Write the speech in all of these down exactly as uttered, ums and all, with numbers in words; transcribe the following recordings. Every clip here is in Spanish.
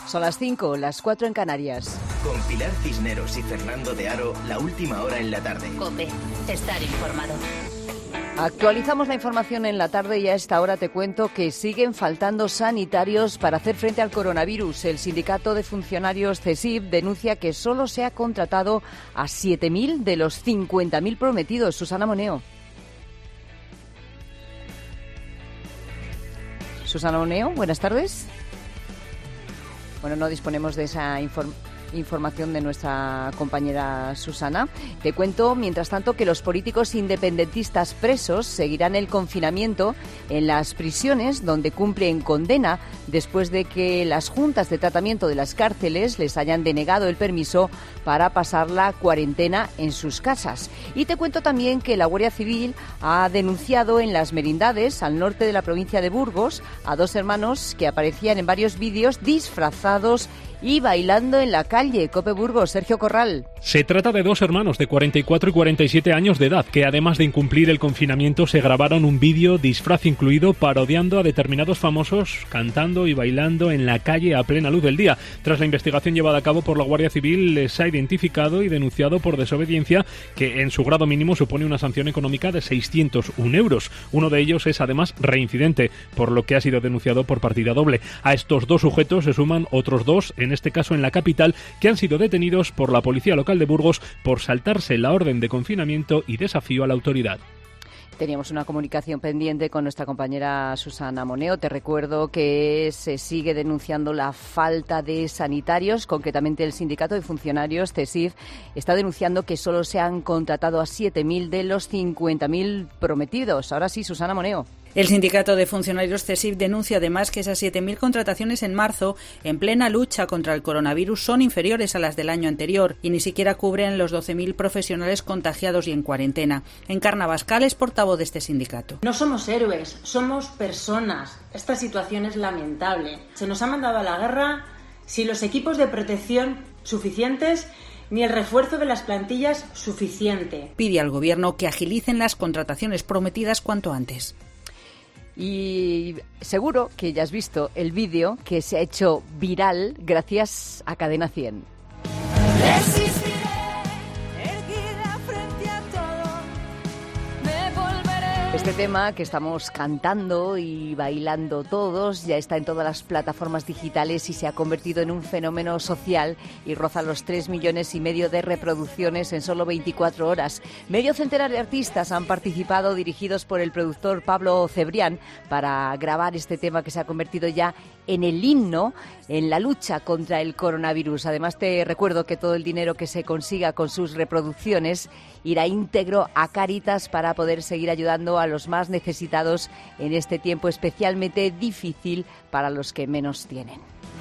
Son las cinco, las cuatro en Canarias. Con Pilar Cisneros y Fernando de Aro, la última hora en la tarde. COPE, estar informado. Actualizamos la información en la tarde y a esta hora te cuento que siguen faltando sanitarios para hacer frente al coronavirus. El sindicato de funcionarios CESIF denuncia que solo se ha contratado a siete mil de los cincuenta mil prometidos. Susana Moneo. Susana Moneo, buenas tardes. Bueno, no disponemos de esa inform- información de nuestra compañera Susana. Te cuento, mientras tanto, que los políticos independentistas presos seguirán el confinamiento en las prisiones donde cumplen condena después de que las juntas de tratamiento de las cárceles les hayan denegado el permiso para pasar la cuarentena en sus casas. Y te cuento también que la Guardia Civil ha denunciado en las Merindades, al norte de la provincia de Burgos, a dos hermanos que aparecían en varios vídeos disfrazados y bailando en la calle. COPE Burgos, Sergio Corral. Se trata de dos hermanos de cuarenta y cuatro y cuarenta y siete años de edad que, además de incumplir el confinamiento, se grabaron un vídeo, disfraz incluido, parodiando a determinados famosos cantando y bailando en la calle a plena luz del día. Tras la investigación llevada a cabo por la Guardia Civil, les ha identificado y denunciado por desobediencia, que en su grado mínimo supone una sanción económica de seiscientos un euros. Uno de ellos es además reincidente, por lo que ha sido denunciado por partida doble. A estos dos sujetos se suman otros dos, en este caso en la capital, que han sido detenidos por la policía local de Burgos por saltarse la orden de confinamiento y desafío a la autoridad. Teníamos una comunicación pendiente con nuestra compañera Susana Moneo. Te recuerdo que se sigue denunciando la falta de sanitarios. Concretamente, el sindicato de funcionarios CESIF está denunciando que solo se han contratado a siete mil de los cincuenta mil prometidos. Ahora sí, Susana Moneo. El sindicato de funcionarios CESIF denuncia además que esas siete mil contrataciones en marzo, en plena lucha contra el coronavirus, son inferiores a las del año anterior y ni siquiera cubren los doce mil profesionales contagiados y en cuarentena. Encarna Bascal es portavoz de este sindicato. No somos héroes, somos personas. Esta situación es lamentable. Se nos ha mandado a la guerra sin los equipos de protección suficientes ni el refuerzo de las plantillas suficiente. Pide al Gobierno que agilicen las contrataciones prometidas cuanto antes. Y seguro que ya has visto el vídeo que se ha hecho viral gracias a Cadena cien. Resistiré, erguida frente a todo, me volveré. Este tema que estamos cantando y bailando todos ya está en todas las plataformas digitales y se ha convertido en un fenómeno social y roza los tres millones y medio de reproducciones en solo veinticuatro horas. Medio centenar de artistas han participado, dirigidos por el productor Pablo Cebrián, para grabar este tema que se ha convertido ya en el himno en la lucha contra el coronavirus. Además, te recuerdo que todo el dinero que se consiga con sus reproducciones irá íntegro a Cáritas para poder seguir ayudando a los más necesitados en este tiempo especialmente difícil para los que menos tienen.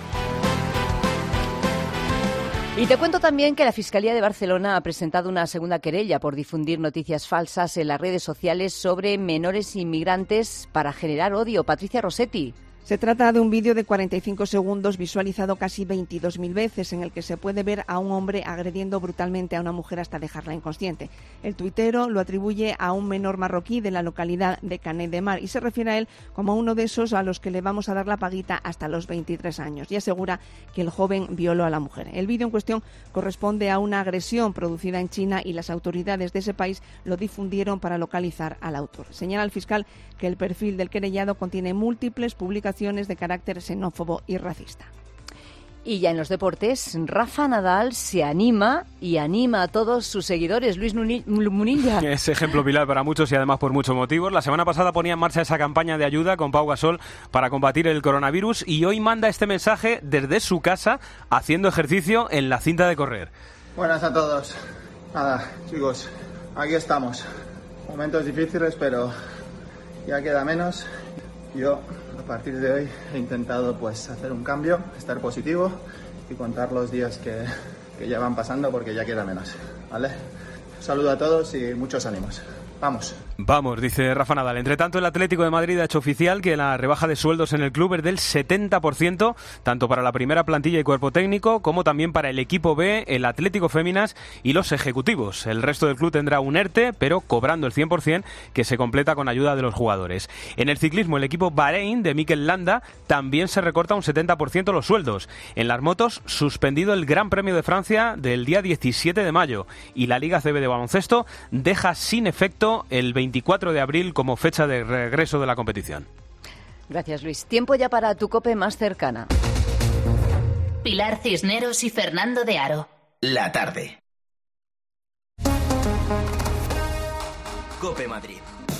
Y te cuento también que la Fiscalía de Barcelona ha presentado una segunda querella por difundir noticias falsas en las redes sociales sobre menores inmigrantes para generar odio. Patricia Rossetti. Se trata de un vídeo de cuarenta y cinco segundos visualizado casi veintidós mil veces en el que se puede ver a un hombre agrediendo brutalmente a una mujer hasta dejarla inconsciente. El tuitero lo atribuye a un menor marroquí de la localidad de Canet de Mar y se refiere a él como uno de esos a los que le vamos a dar la paguita hasta los veintitrés años y asegura que el joven violó a la mujer. El vídeo en cuestión corresponde a una agresión producida en China y las autoridades de ese país lo difundieron para localizar al autor. Señala el fiscal que el perfil del querellado contiene múltiples publicaciones de carácter xenófobo y racista. Y ya en los deportes, Rafa Nadal se anima y anima a todos sus seguidores. Luis Munilla. Es ejemplo pilar para muchos y además por muchos motivos. La semana pasada ponía en marcha esa campaña de ayuda con Pau Gasol para combatir el coronavirus y hoy manda este mensaje desde su casa haciendo ejercicio en la cinta de correr. Buenas a todos. Nada, chicos, aquí estamos. Momentos difíciles, pero ya queda menos. Yo, a partir de hoy, he intentado pues hacer un cambio, estar positivo y contar los días que, que ya van pasando porque ya queda menos, ¿vale? Un saludo a todos y muchos ánimos. ¡Vamos! Vamos, dice Rafa Nadal. Entre tanto, el Atlético de Madrid ha hecho oficial que la rebaja de sueldos en el club es del setenta por ciento, tanto para la primera plantilla y cuerpo técnico, como también para el equipo B, el Atlético Féminas y los ejecutivos. El resto del club tendrá un ERTE, pero cobrando el cien por ciento, que se completa con ayuda de los jugadores. En el ciclismo, el equipo Bahrein de Mikel Landa también se recorta un setenta por ciento los sueldos. En las motos, suspendido el Gran Premio de Francia del día diecisiete de mayo. Y la Liga C B de baloncesto deja sin efecto el veinticuatro de abril como fecha de regreso de la competición. Gracias, Luis. Tiempo ya para tu COPE más cercana. Pilar Cisneros y Fernando de Aro. La tarde. COPE Madrid.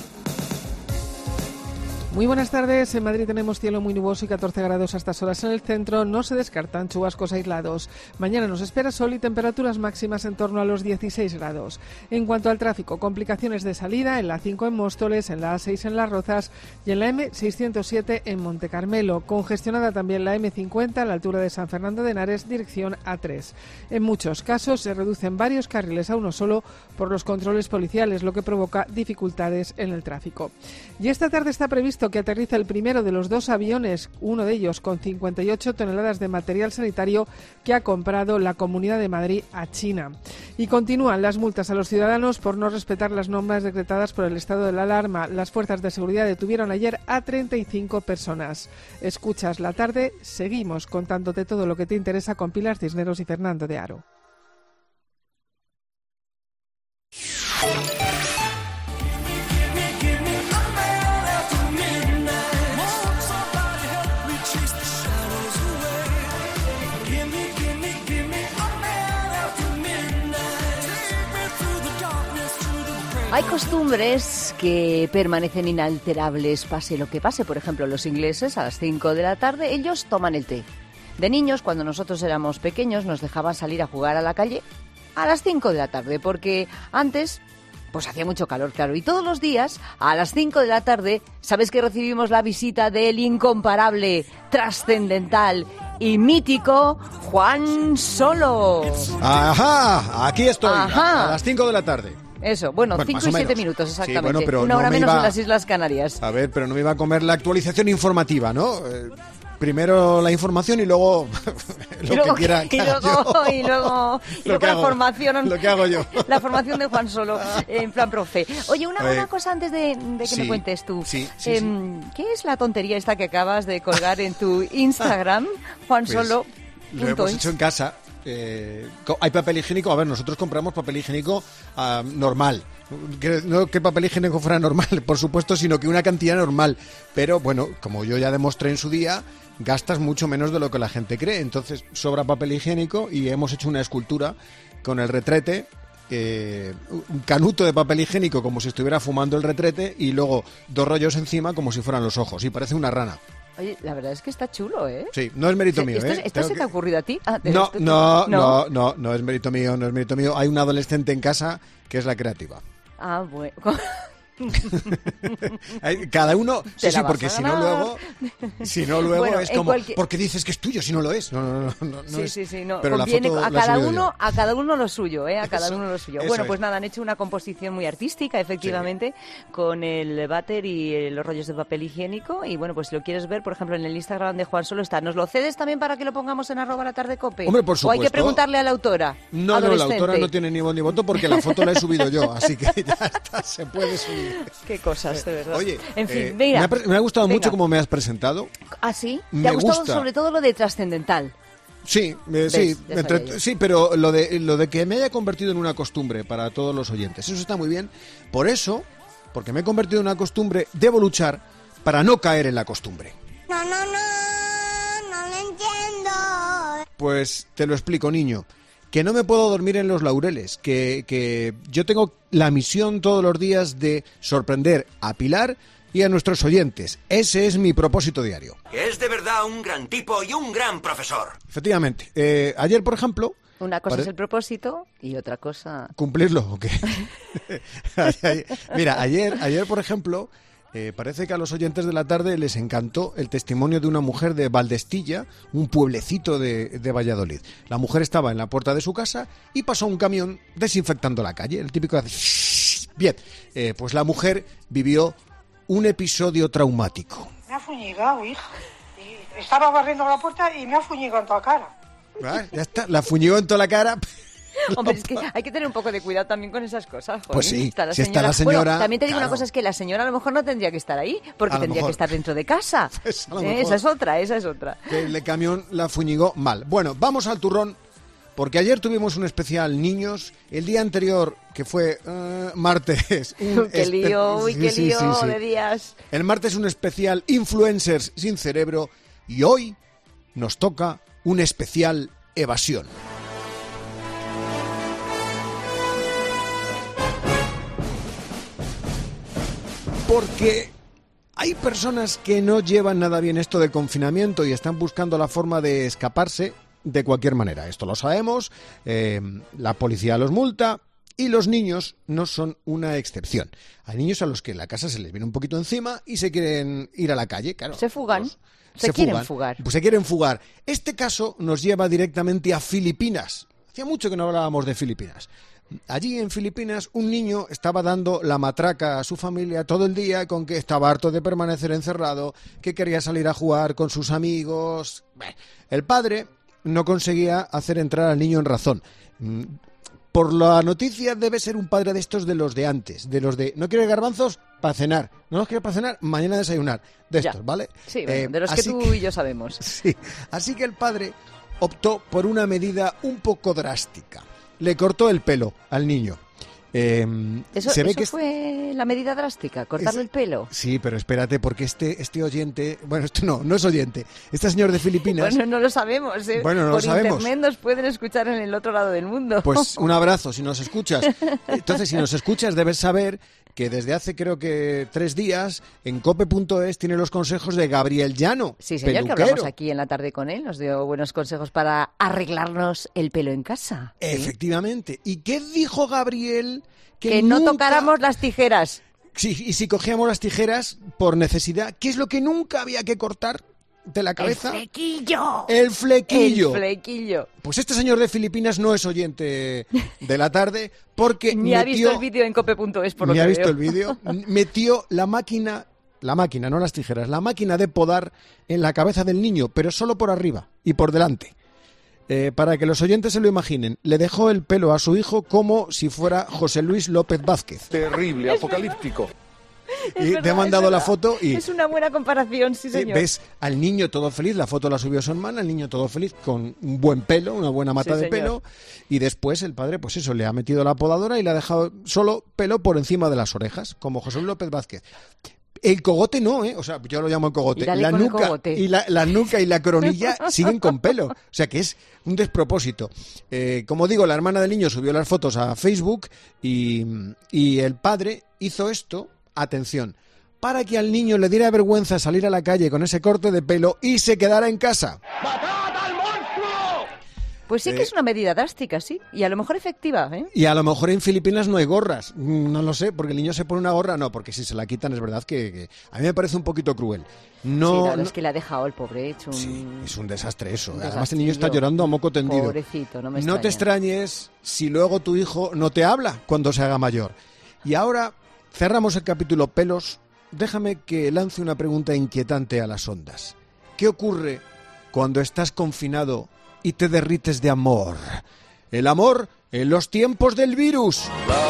Muy buenas tardes. En Madrid tenemos cielo muy nuboso y catorce grados a estas horas en el centro. No se descartan chubascos aislados. Mañana nos espera sol y temperaturas máximas en torno a los dieciséis grados. En cuanto al tráfico, complicaciones de salida en la cinco en Móstoles, en la A seis en Las Rozas y en la eme seiscientos siete en Monte Carmelo. Congestionada también la eme cincuenta a la altura de San Fernando de Henares, dirección A tres. En muchos casos se reducen varios carriles a uno solo por los controles policiales, lo que provoca dificultades en el tráfico. Y esta tarde está previsto que aterriza el primero de los dos aviones, uno de ellos con cincuenta y ocho toneladas de material sanitario que ha comprado la Comunidad de Madrid a China. Y continúan las multas a los ciudadanos por no respetar las normas decretadas por el estado de la alarma. Las fuerzas de seguridad detuvieron ayer a treinta y cinco personas. Escuchas la tarde, seguimos contándote todo lo que te interesa con Pilar Cisneros y Fernando de Aro. Hay costumbres que permanecen inalterables, pase lo que pase. Por ejemplo, los ingleses a las cinco de la tarde, ellos toman el té. De niños, cuando nosotros éramos pequeños, nos dejaban salir a jugar a la calle a las cinco de la tarde, porque antes pues hacía mucho calor, claro. Y todos los días, a las cinco de la tarde, ¿sabes que recibimos la visita del incomparable, trascendental y mítico Juan Solo? ¡Ajá! Aquí estoy, Ajá. a las cinco de la tarde. Eso, bueno, bueno cinco y siete minutos exactamente. Sí, bueno, pero Una no hora me menos iba... en las Islas Canarias. A ver, pero no me iba a comer la actualización informativa, ¿no? Eh, primero la información y luego lo y luego, que quiera y luego, y luego, y luego la formación. Lo que hago yo. La formación de Juan Solo, en plan profe. Oye, una, una cosa antes de, de que sí, me cuentes tú. Sí, sí, eh, sí. ¿Qué es la tontería esta que acabas de colgar en tu Instagram, Juan Pues, Solo? Lo hemos hecho en casa. Eh, hay papel higiénico. A ver, nosotros compramos papel higiénico uh, normal. Que, no que el papel higiénico fuera normal, por supuesto, sino que una cantidad normal. Pero bueno, como yo ya demostré en su día, gastas mucho menos de lo que la gente cree. Entonces sobra papel higiénico y hemos hecho una escultura con el retrete. Eh, un canuto de papel higiénico como si estuviera fumando el retrete y luego dos rollos encima como si fueran los ojos. Y parece una rana. Oye, la verdad es que está chulo, ¿eh? Sí, no es mérito mío, ¿Esto, ¿eh? ¿Esto se que... te ha ocurrido a ti? Ah, no, esto... no, no, no, no es mérito mío, no es mérito mío. Hay un adolescente en casa que es la creativa. Ah, bueno. Cada uno, sí, sí, porque si no luego, si no luego bueno, es como, cualquier... ¿por qué dices que es tuyo si no lo es? No, no, no, no, no sí, es. sí, sí, no. Pero conviene la foto a la cada he uno, yo. a cada uno lo suyo, ¿eh? A cada eso, uno lo suyo. Bueno, es. Pues es. nada, han hecho una composición muy artística, efectivamente, sí. Con el váter y los rollos de papel higiénico. Y bueno, pues si lo quieres ver, por ejemplo, en el Instagram de Juan Solo está. ¿Nos lo cedes también para que lo pongamos en arroba la tarde cope? Hombre, por supuesto. ¿O hay que preguntarle a la autora? No, no, la autora no tiene ni voz ni voto porque la foto la he subido yo, así que ya está, se puede subir. Qué cosas, de verdad. Oye, en fin, eh, venga, me, ha, me ha gustado venga. mucho cómo me has presentado. ¿Ah, sí? ¿Te me ha gustado gusta. sobre todo lo de trascendental? Sí, eh, sí, entre, sí, pero lo de, lo de que me haya convertido en una costumbre para todos los oyentes, eso está muy bien. Por eso, porque me he convertido en una costumbre, debo luchar para no caer en la costumbre. No, no, no, no lo entiendo. Pues te lo explico, niño. Que no me puedo dormir en los laureles, que, que yo tengo la misión todos los días de sorprender a Pilar y a nuestros oyentes. Ese es mi propósito diario. Que es de verdad un gran tipo y un gran profesor. Efectivamente. Eh, ayer, por ejemplo... Una cosa pare... es el propósito y otra cosa... ¿Cumplirlo o qué? Mira, ayer, ayer, por ejemplo... Eh, parece que a los oyentes de la tarde les encantó el testimonio de una mujer de Valdestilla, un pueblecito de, de Valladolid. La mujer estaba en la puerta de su casa y pasó un camión desinfectando la calle, el típico hace... Bien, eh, pues la mujer vivió un episodio traumático. Me ha fuñigado, hija. Y estaba barriendo la puerta y me ha fuñigado en toda la cara. Ah, ya está, la fuñigó en toda la cara. Hombre, es que hay que tener un poco de cuidado también con esas cosas. Joder. Pues sí, está la si señora. está la señora... Bueno, también te digo claro. una cosa, es que la señora a lo mejor no tendría que estar ahí, porque A lo tendría mejor. que estar dentro de casa. Pues a lo ¿Eh? mejor. Esa es otra, esa es otra. Que el camión la fuñigó mal. Bueno, vamos al turrón, porque ayer tuvimos un especial niños. El día anterior, que fue uh, martes... un ¡Qué espe- lío! ¡Uy, qué sí, lío sí, sí. de días! El martes un especial influencers sin cerebro y hoy nos toca un especial evasión. Porque hay personas que no llevan nada bien esto del confinamiento y están buscando la forma de escaparse de cualquier manera. Esto lo sabemos, eh, la policía los multa y los niños no son una excepción. Hay niños a los que la casa se les viene un poquito encima y se quieren ir a la calle, claro. Se fugan. Los- Se, se quieren fugan. fugar. Pues se quieren fugar. Este caso nos lleva directamente a Filipinas. Hacía mucho que no hablábamos de Filipinas. Allí en Filipinas un niño estaba dando la matraca a su familia todo el día con que estaba harto de permanecer encerrado, que quería salir a jugar con sus amigos. El padre no conseguía hacer entrar al niño en razón. Por la noticia debe ser un padre de estos de los de antes, de los de ¿no quieres garbanzos? Para cenar. ¿No los quieres para cenar? Mañana desayunar. De estos, Ya. ¿vale? Sí, bueno, Eh, de los que así tú y yo sabemos. Sí, así que el padre optó por una medida un poco drástica. Le cortó el pelo al niño. Eh, Eso, se ve eso que es- fue la medida drástica, cortarle es- el pelo. Sí, pero espérate, porque este, este oyente... Bueno, esto no, no es oyente. Este señor de Filipinas... Bueno, no lo sabemos, ¿eh? Bueno, no lo Por sabemos. internet nos pueden escuchar en el otro lado del mundo. Pues un abrazo si nos escuchas. Entonces, si nos escuchas, debes saber que desde hace creo que tres días en cope punto es tiene los consejos de Gabriel Llano, Sí, señor, peluquero. que hablamos aquí en la tarde con él. Nos dio buenos consejos para arreglarnos el pelo en casa. Sí. Efectivamente. ¿Y qué dijo Gabriel? Que no nunca- tocáramos las tijeras. Sí, y si cogíamos las tijeras por necesidad, ¿qué es lo que nunca había que cortar de la cabeza? ¡El flequillo! El flequillo. El flequillo. Pues este señor de Filipinas no es oyente de la tarde porque Ni ha visto metió, el vídeo en cope punto es, por lo ni que ha visto veo. el vídeo, metió la máquina, la máquina, no las tijeras, la máquina de podar en la cabeza del niño, pero solo por arriba y por delante. Eh, para que los oyentes se lo imaginen, le dejó el pelo a su hijo como si fuera José Luis López Vázquez. Terrible, apocalíptico. Es Y verdad, te ha es mandado la verdad. foto y Es una buena comparación, sí, eh, señor. ves al niño todo feliz, la foto la subió su hermana, el niño todo feliz con un buen pelo, una buena mata Sí, de señor. pelo, y después el padre, pues eso, le ha metido la podadora y le ha dejado solo pelo por encima de las orejas, como José Luis López Vázquez. El cogote no, ¿eh? O sea, yo lo llamo el cogote. Y dale La con el nuca cogote. y la, la nuca y la coronilla siguen con pelo. O sea, que es un despropósito. Eh, como digo, la hermana del niño subió las fotos a Facebook y, y el padre hizo esto, atención, para que al niño le diera vergüenza salir a la calle con ese corte de pelo y se quedara en casa. Pues sí que Eh, es una medida drástica, sí. Y a lo mejor efectiva, ¿eh? Y a lo mejor en Filipinas no hay gorras. Mm, No lo sé, porque el niño se pone una gorra. No, porque si se la quitan es verdad que, que a mí me parece un poquito cruel. No, sí, la verdad no- es que le ha dejado el pobre hecho un... Sí, es un desastre eso. Un Además el niño está desastrillo. llorando a moco tendido. Pobrecito, no me No te extrañes si luego tu hijo no te habla cuando se haga mayor. Y ahora cerramos el capítulo pelos. Déjame que lance una pregunta inquietante a las ondas. ¿Qué ocurre cuando estás confinado y te derrites de amor? El amor en los tiempos del virus.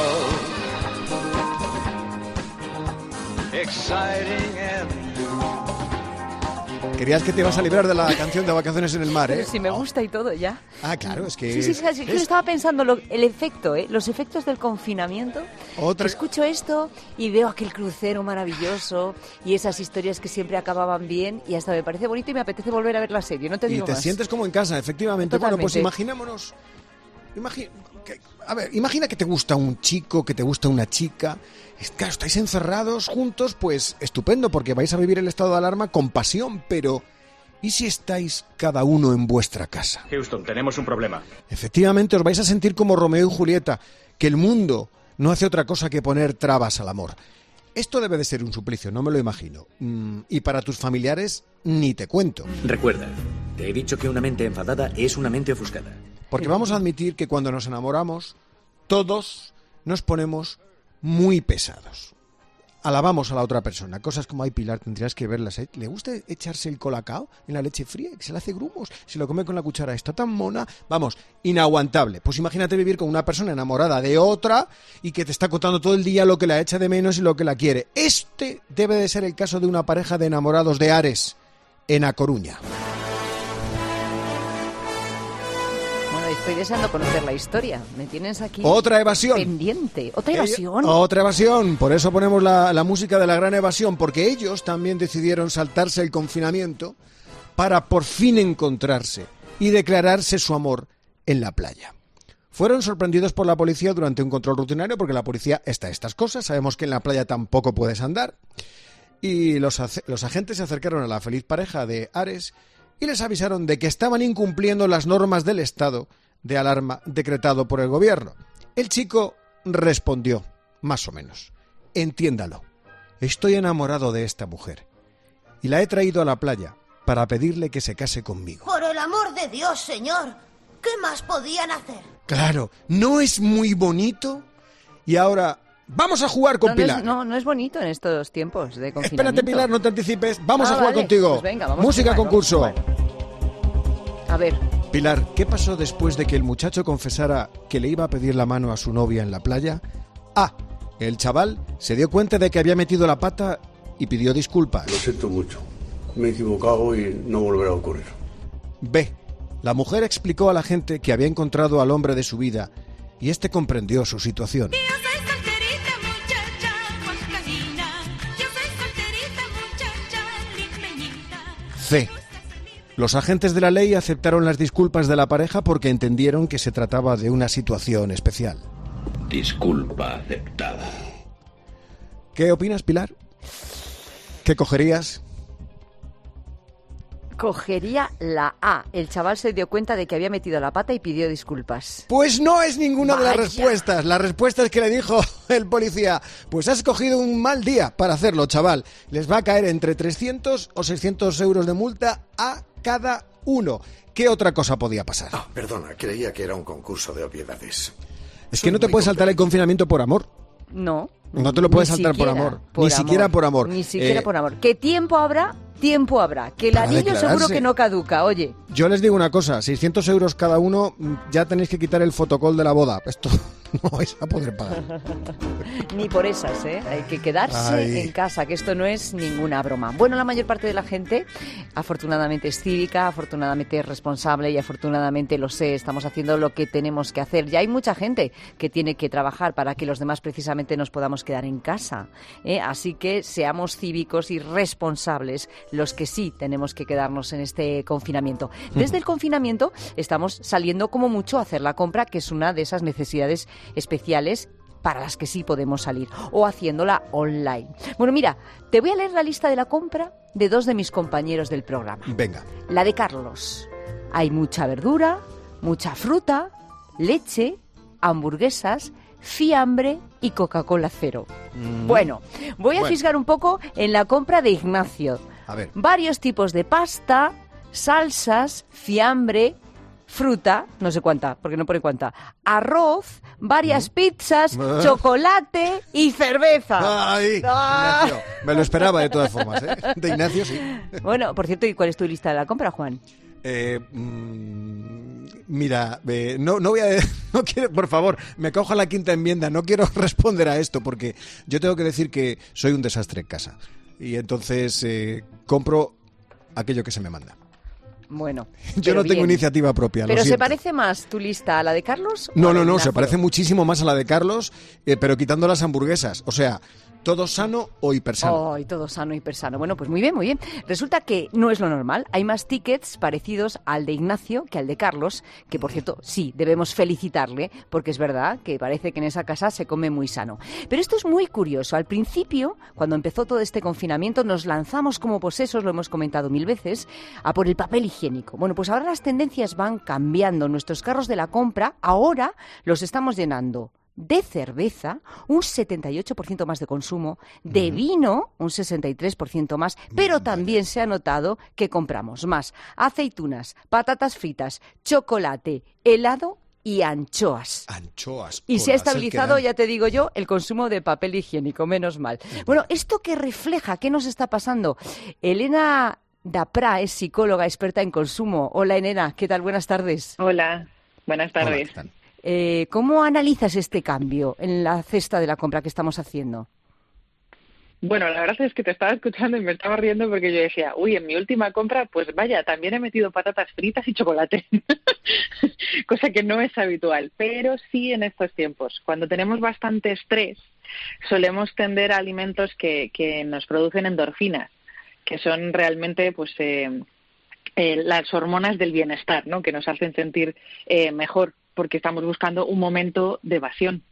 Querías que te ibas a librar de la canción de Vacaciones en el Mar, ¿eh? Pero si me gusta y todo ya. Ah, claro, es que... Sí, sí, sí, sí, yo estaba pensando lo- el efecto, ¿eh? Los efectos del confinamiento. Otra- Escucho esto y veo aquel crucero maravilloso y esas historias que siempre acababan bien y hasta me parece bonito y me apetece volver a ver la serie, no te Y digo te más. sientes como en casa, efectivamente. Bueno, pues Totalmente. imaginémonos... imagi- que- a ver, imagina que te gusta un chico, que te gusta una chica. Es, claro, estáis encerrados juntos, pues estupendo, porque vais a vivir el estado de alarma con pasión, pero... ¿y si estáis cada uno en vuestra casa? Houston, tenemos un problema. Efectivamente, os vais a sentir como Romeo y Julieta, que el mundo no hace otra cosa que poner trabas al amor. Esto debe de ser un suplicio, no me lo imagino. Mm, y para tus familiares, ni te cuento. Recuerda, te he dicho que una mente enfadada es una mente ofuscada. Porque vamos a admitir que cuando nos enamoramos, todos nos ponemos muy pesados. Alabamos a la otra persona. Cosas como, ay, Pilar, tendrías que verlas. ¿eh? ¿Le gusta echarse el colacao en la leche fría? Que se le hace grumos. Se lo come con la cuchara. Está tan mona. Vamos, inaguantable. Pues imagínate vivir con una persona enamorada de otra y que te está contando todo el día lo que la echa de menos y lo que la quiere. Este debe de ser el caso de una pareja de enamorados de Ares, en A Coruña. Estoy deseando conocer la historia. Me tienes aquí otra evasión pendiente. Otra evasión. Ellos, otra evasión. Por eso ponemos la, la música de la gran evasión, porque ellos también decidieron saltarse el confinamiento para por fin encontrarse y declararse su amor en la playa. Fueron sorprendidos por la policía durante un control rutinario, porque la policía está a estas cosas. Sabemos que en la playa tampoco puedes andar. Y los, los agentes se acercaron a la feliz pareja de Ares y les avisaron de que estaban incumpliendo las normas del estado de alarma decretado por el gobierno. El chico respondió, más o menos: entiéndalo, estoy enamorado de esta mujer y la he traído a la playa para pedirle que se case conmigo. Por el amor de Dios, señor, ¿qué más podían hacer? Claro, ¿no es muy bonito? Y ahora vamos a jugar con no, Pilar. No es, no, no es bonito en estos tiempos de confinamiento. Espérate, Pilar, no te anticipes. Vamos ah, a jugar vale. contigo. Pues venga, vamos Música a jugar, concurso. Vamos a, jugar. a ver. Pilar, ¿qué pasó después de que el muchacho confesara que le iba a pedir la mano a su novia en la playa? A. El chaval se dio cuenta de que había metido la pata y pidió disculpas. Lo siento mucho. Me he equivocado y no volverá a ocurrir. B. La mujer explicó a la gente que había encontrado al hombre de su vida y este comprendió su situación. C. Los agentes de la ley aceptaron las disculpas de la pareja porque entendieron que se trataba de una situación especial. Disculpa aceptada. ¿Qué opinas, Pilar? ¿Qué cogerías? Cogería la A. El chaval se dio cuenta de que había metido la pata y pidió disculpas. Pues no es ninguna Vaya. de las respuestas. La respuesta es que le dijo el policía: pues has cogido un mal día para hacerlo, chaval. Les va a caer entre trescientos o seiscientos euros de multa a cada uno. ¿Qué otra cosa podía pasar? Ah, perdona, creía que era un concurso de obviedades. Es que no te puedes saltar el confinamiento por amor. No. No te lo puedes Ni saltar por siquiera amor. por Ni amor. siquiera por amor. Ni siquiera Eh, por amor. ¿Qué tiempo habrá? Tiempo habrá. Que el Para anillo seguro declararse. que no caduca, oye. Yo les digo una cosa, seiscientos euros cada uno, ya tenéis que quitar el fotocall de la boda. Esto no vais a poder pagar. Ni por esas, ¿eh? Hay que quedarse Ay. en casa, que esto no es ninguna broma. Bueno, la mayor parte de la gente, afortunadamente, es cívica, afortunadamente es responsable y afortunadamente lo sé, estamos haciendo lo que tenemos que hacer. Ya hay mucha gente que tiene que trabajar para que los demás precisamente nos podamos quedar en casa, ¿eh? Así que seamos cívicos y responsables los que sí tenemos que quedarnos en este confinamiento. Desde el confinamiento estamos saliendo como mucho a hacer la compra, que es una de esas necesidades especiales para las que sí podemos salir, o haciéndola online. Bueno, mira, te voy a leer la lista de la compra de dos de mis compañeros del programa. Venga. La de Carlos. Hay mucha verdura, mucha fruta, leche, hamburguesas, fiambre y Coca-Cola cero. Mm. Bueno, voy a Bueno. fisgar un poco en la compra de Ignacio. A ver. Varios tipos de pasta, salsas, fiambre, fruta, no sé cuánta, porque no pone cuánta, arroz, varias pizzas, Ah. chocolate y cerveza. Ay, Ah. Ignacio. Me lo esperaba de todas formas, ¿eh? De Ignacio, sí. Bueno, por cierto, ¿y cuál es tu lista de la compra, Juan? Eh, mm, mira, eh, no, no voy a... No quiero, por favor, me cojo la quinta enmienda. No quiero responder a esto porque yo tengo que decir que soy un desastre en casa. Y entonces eh, compro aquello que se me manda. Bueno, Yo pero no tengo bien. iniciativa propia, lo ¿Pero se siento. parece más tu lista a la de Carlos? o No, a la no, de no, Ignacio? se parece muchísimo más a la de Carlos, eh, pero quitando las hamburguesas. O sea, todo sano o hipersano. Ay, todo sano, hipersano. Bueno, pues muy bien, muy bien. Resulta que no es lo normal. Hay más tickets parecidos al de Ignacio que al de Carlos, que por cierto, sí, debemos felicitarle, porque es verdad que parece que en esa casa se come muy sano. Pero esto es muy curioso. Al principio, cuando empezó todo este confinamiento, nos lanzamos como posesos, lo hemos comentado mil veces, a por el papel higiénico. Bueno, pues ahora las tendencias van cambiando. Nuestros carros de la compra ahora los estamos llenando de cerveza, un setenta y ocho por ciento más de consumo, de vino, un sesenta y tres por ciento más, pero también se ha notado que compramos más aceitunas, patatas fritas, chocolate, helado y anchoas. Anchoas. Y se ha estabilizado, ya te digo yo, el consumo de papel higiénico, menos mal. Bueno, ¿esto qué refleja? ¿Qué nos está pasando? Elena Dapra es psicóloga experta en consumo. Hola, Elena, ¿qué tal? Buenas tardes. Hola, buenas tardes. Hola, eh, ¿Cómo analizas este cambio en la cesta de la compra que estamos haciendo? Bueno, la verdad es que te estaba escuchando y me estaba riendo porque yo decía, uy, en mi última compra, pues vaya, también he metido patatas fritas y chocolate, cosa que no es habitual, pero sí en estos tiempos. Cuando tenemos bastante estrés, solemos tender a alimentos que, que nos producen endorfinas, que son realmente pues eh, eh, las hormonas del bienestar, ¿no? Que nos hacen sentir eh, mejor porque estamos buscando un momento de evasión.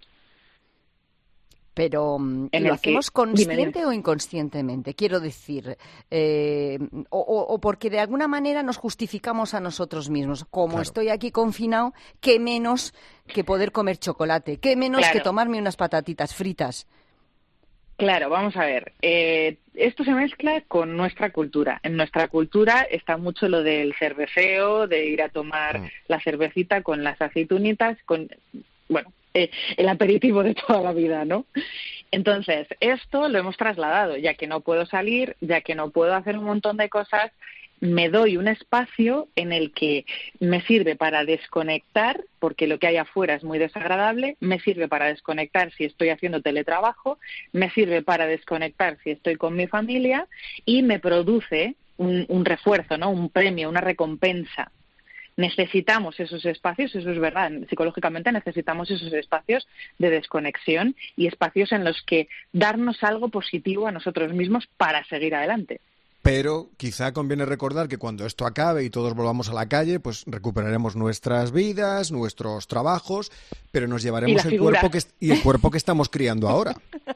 Pero en ¿lo hacemos que, consciente dime, dime. o inconscientemente? Quiero decir, eh, o, o porque de alguna manera nos justificamos a nosotros mismos. Como Claro. estoy aquí confinado, qué menos que poder comer chocolate, qué menos Claro. que tomarme unas patatitas fritas. Claro, vamos a ver. Eh, esto se mezcla con nuestra cultura. En nuestra cultura está mucho lo del cerveceo, de ir a tomar Mm. la cervecita con las aceitunitas, con, bueno, eh, el aperitivo de toda la vida, ¿no? Entonces, esto lo hemos trasladado, ya que no puedo salir, ya que no puedo hacer un montón de cosas, me doy un espacio en el que me sirve para desconectar, porque lo que hay afuera es muy desagradable, me sirve para desconectar si estoy haciendo teletrabajo, me sirve para desconectar si estoy con mi familia y me produce un, un refuerzo, ¿no? Un premio, una recompensa. Necesitamos esos espacios, eso es verdad, psicológicamente necesitamos esos espacios de desconexión y espacios en los que darnos algo positivo a nosotros mismos para seguir adelante. Pero quizá conviene recordar que cuando esto acabe y todos volvamos a la calle, pues recuperaremos nuestras vidas, nuestros trabajos, pero nos llevaremos el cuerpo que est- y el cuerpo que estamos criando ahora.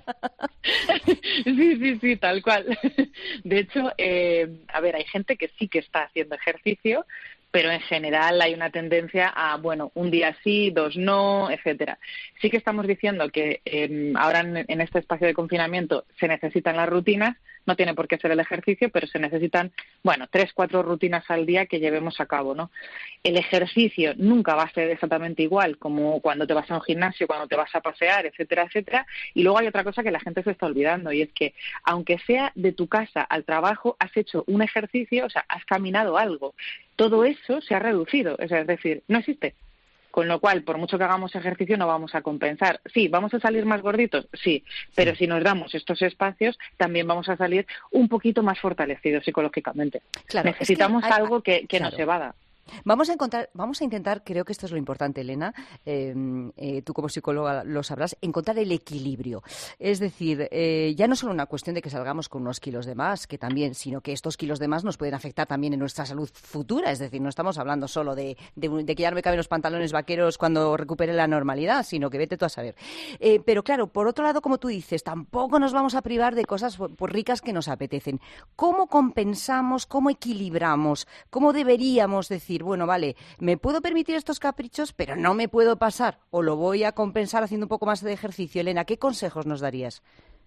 Sí, sí, sí, tal cual. De hecho, eh, a ver, hay gente que sí que está haciendo ejercicio, pero en general hay una tendencia a, bueno, un día sí, dos no, etcétera. Sí que estamos diciendo que eh, ahora en, en este espacio de confinamiento se necesitan las rutinas, no tiene por qué ser el ejercicio, pero se necesitan, bueno, tres, cuatro rutinas al día que llevemos a cabo, ¿no? El ejercicio nunca va a ser exactamente igual como cuando te vas a un gimnasio, cuando te vas a pasear, etcétera, etcétera. Y luego hay otra cosa que la gente se está olvidando y es que, aunque sea de tu casa al trabajo, has hecho un ejercicio, o sea, has caminado algo. Todo eso se ha reducido, o sea, es decir, no existe. Con lo cual, por mucho que hagamos ejercicio, no vamos a compensar. Sí, ¿vamos a salir más gorditos? Sí, pero si nos damos estos espacios, también vamos a salir un poquito más fortalecidos psicológicamente. Claro, Necesitamos es que hay- algo que, que claro. nos evada. Vamos a encontrar, vamos a intentar, creo que esto es lo importante, Elena, eh, eh, tú como psicóloga lo sabrás, encontrar el equilibrio. Es decir, eh, ya no solo una cuestión de que salgamos con unos kilos de más, que también, sino que estos kilos de más nos pueden afectar también en nuestra salud futura. Es decir, no estamos hablando solo de, de, de que ya no me caben los pantalones vaqueros cuando recupere la normalidad, sino que vete tú a saber. Eh, pero claro, por otro lado, como tú dices, tampoco nos vamos a privar de cosas pues, ricas que nos apetecen. ¿Cómo compensamos, cómo equilibramos, cómo deberíamos decir, bueno, vale, me puedo permitir estos caprichos, pero no me puedo pasar, o lo voy a compensar haciendo un poco más de ejercicio? Elena, ¿qué consejos nos darías?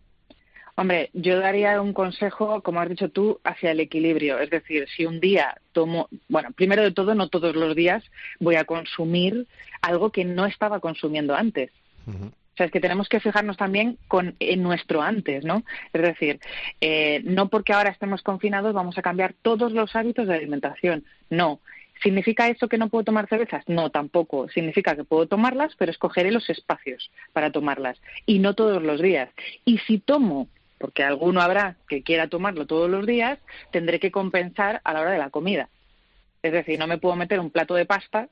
Hombre, yo daría un consejo, como has dicho tú, hacia el equilibrio. Es decir, si un día tomo, bueno, primero de todo, no todos los días voy a consumir algo que no estaba consumiendo antes. Uh-huh. O sea, es que tenemos que fijarnos también con, en nuestro antes, ¿no? Es decir, eh, no porque ahora estemos confinados vamos a cambiar todos los hábitos de alimentación. No. ¿Significa eso que no puedo tomar cervezas? No, tampoco. Significa que puedo tomarlas, pero escogeré los espacios para tomarlas. Y no todos los días. Y si tomo, porque alguno habrá que quiera tomarlo todos los días, tendré que compensar a la hora de la comida. Es decir, no me puedo meter un plato de pasta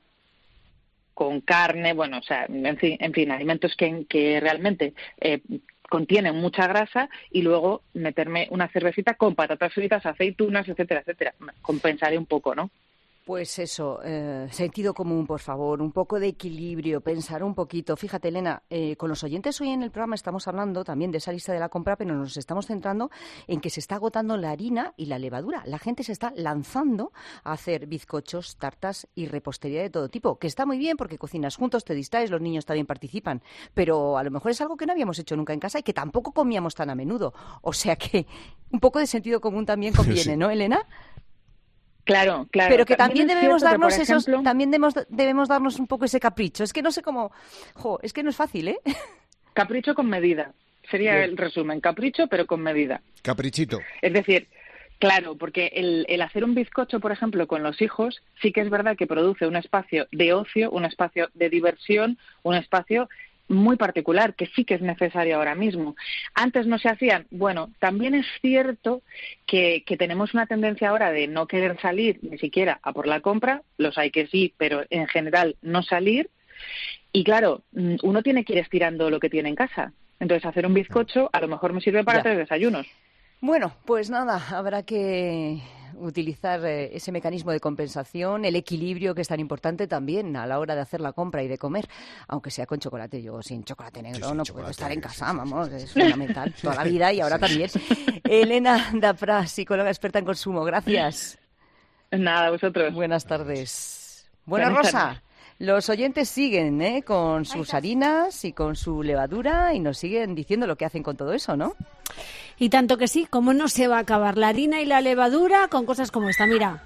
con carne, bueno, o sea, en fin, en fin alimentos que, que realmente eh, contienen mucha grasa y luego meterme una cervecita con patatas fritas, aceitunas, etcétera, etcétera. Compensaré un poco, ¿no? Pues eso, eh, sentido común, por favor, un poco de equilibrio, pensar un poquito. Fíjate, Elena, eh, con los oyentes hoy en el programa estamos hablando también de esa lista de la compra, pero nos estamos centrando en que se está agotando la harina y la levadura. La gente se está lanzando a hacer bizcochos, tartas y repostería de todo tipo, que está muy bien porque cocinas juntos, te distraes, los niños también participan, pero a lo mejor es algo que no habíamos hecho nunca en casa y que tampoco comíamos tan a menudo. O sea que un poco de sentido común también conviene, Sí. ¿no, Elena? Claro, claro. Pero que también, también debemos darnos que, esos, ejemplo, también debemos, debemos darnos un poco ese capricho. Es que no sé cómo, jo, es que no es fácil, ¿eh? Capricho con medida. Sería Bien. el resumen. Capricho, pero con medida. Caprichito. Es decir, claro, porque el, el hacer un bizcocho, por ejemplo, con los hijos, sí que es verdad que produce un espacio de ocio, un espacio de diversión, un espacio muy particular, que sí que es necesario ahora mismo. Antes no se hacían. Bueno, también es cierto que, que tenemos una tendencia ahora de no querer salir ni siquiera a por la compra. Los hay que sí, pero en general no salir. Y claro, uno tiene que ir estirando lo que tiene en casa. Entonces, hacer un bizcocho a lo mejor me sirve para ya. tres desayunos. Bueno, pues nada, habrá que utilizar eh, ese mecanismo de compensación, el equilibrio que es tan importante también a la hora de hacer la compra y de comer, aunque sea con chocolate. Yo sin chocolate negro sí, no puedo estar en casa, vamos, es fundamental toda la vida y ahora también. Elena Dapras, psicóloga experta en consumo, gracias. Nada, vosotros. Buenas tardes. Bueno, Buenas Rosa. Tardes. Los oyentes siguen ¿eh? con sus harinas y con su levadura y nos siguen diciendo lo que hacen con todo eso, ¿no? Y tanto que sí, como no se va a acabar la harina y la levadura con cosas como esta, mira.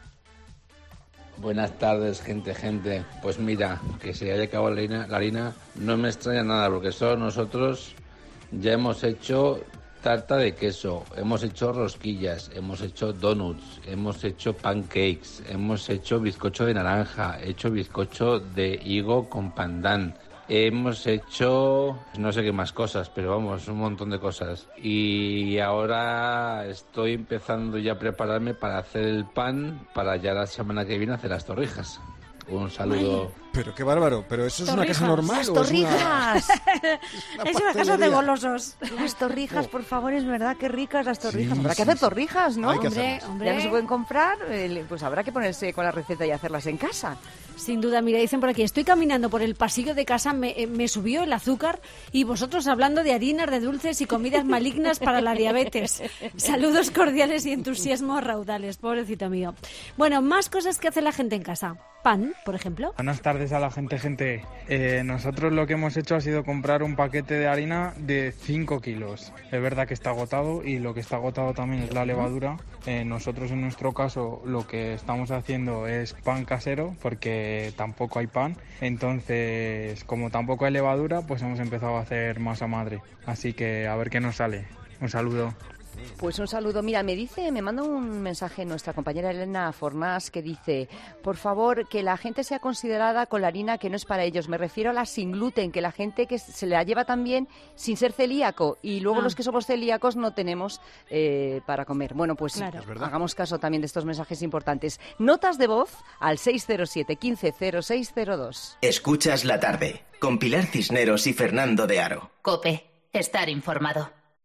Buenas tardes, gente, gente. Pues mira, que se haya acabado la harina, la harina no me extraña nada, porque solo nosotros ya hemos hecho tarta de queso, hemos hecho rosquillas, hemos hecho donuts, hemos hecho pancakes, hemos hecho bizcocho de naranja, he hecho bizcocho de higo con pandán, hemos hecho no sé qué más cosas, pero vamos, un montón de cosas. Y ahora estoy empezando ya a prepararme para hacer el pan, para ya la semana que viene hacer las torrijas. Un saludo. Ay, pero qué bárbaro, pero eso es torrijas, una casa normal. Las torrijas. Es una, es una casa de golosos. Las torrijas, por favor, es verdad, qué ricas las torrijas. Sí, habrá sí, que hacer sí. torrijas, ¿no? Hay que hombre, hacerlas. hombre. Ya no se pueden comprar, pues habrá que ponerse con la receta y hacerlas en casa. Sin duda, mira, dicen por aquí, estoy caminando por el pasillo de casa, me, me subió el azúcar y vosotros hablando de harinas, de dulces y comidas malignas para la diabetes. Saludos cordiales y entusiasmo a raudales, pobrecito mío. Bueno, más cosas que hace la gente en casa. Pan, por ejemplo. Buenas tardes a la gente, gente. Eh, nosotros lo que hemos hecho ha sido comprar un paquete de harina de cinco kilos. Es verdad que está agotado y lo que está agotado también es la levadura. Eh, nosotros en nuestro caso lo que estamos haciendo es pan casero porque tampoco hay pan. Entonces, como tampoco hay levadura, pues hemos empezado a hacer masa madre. Así que a ver qué nos sale. Un saludo. Pues un saludo. Mira, me dice, me manda un mensaje nuestra compañera Elena Fornás que dice, por favor, que la gente sea considerada con la harina que no es para ellos. Me refiero a la sin gluten, que la gente que se la lleva también sin ser celíaco y luego ah. los que somos celíacos no tenemos eh, para comer. Bueno, pues claro. hagamos caso también de estos mensajes importantes. Notas de voz al seis cero siete, quince, cero seis cero dos. Escuchas la tarde con Pilar Cisneros y Fernando de Aro. COPE, estar informado.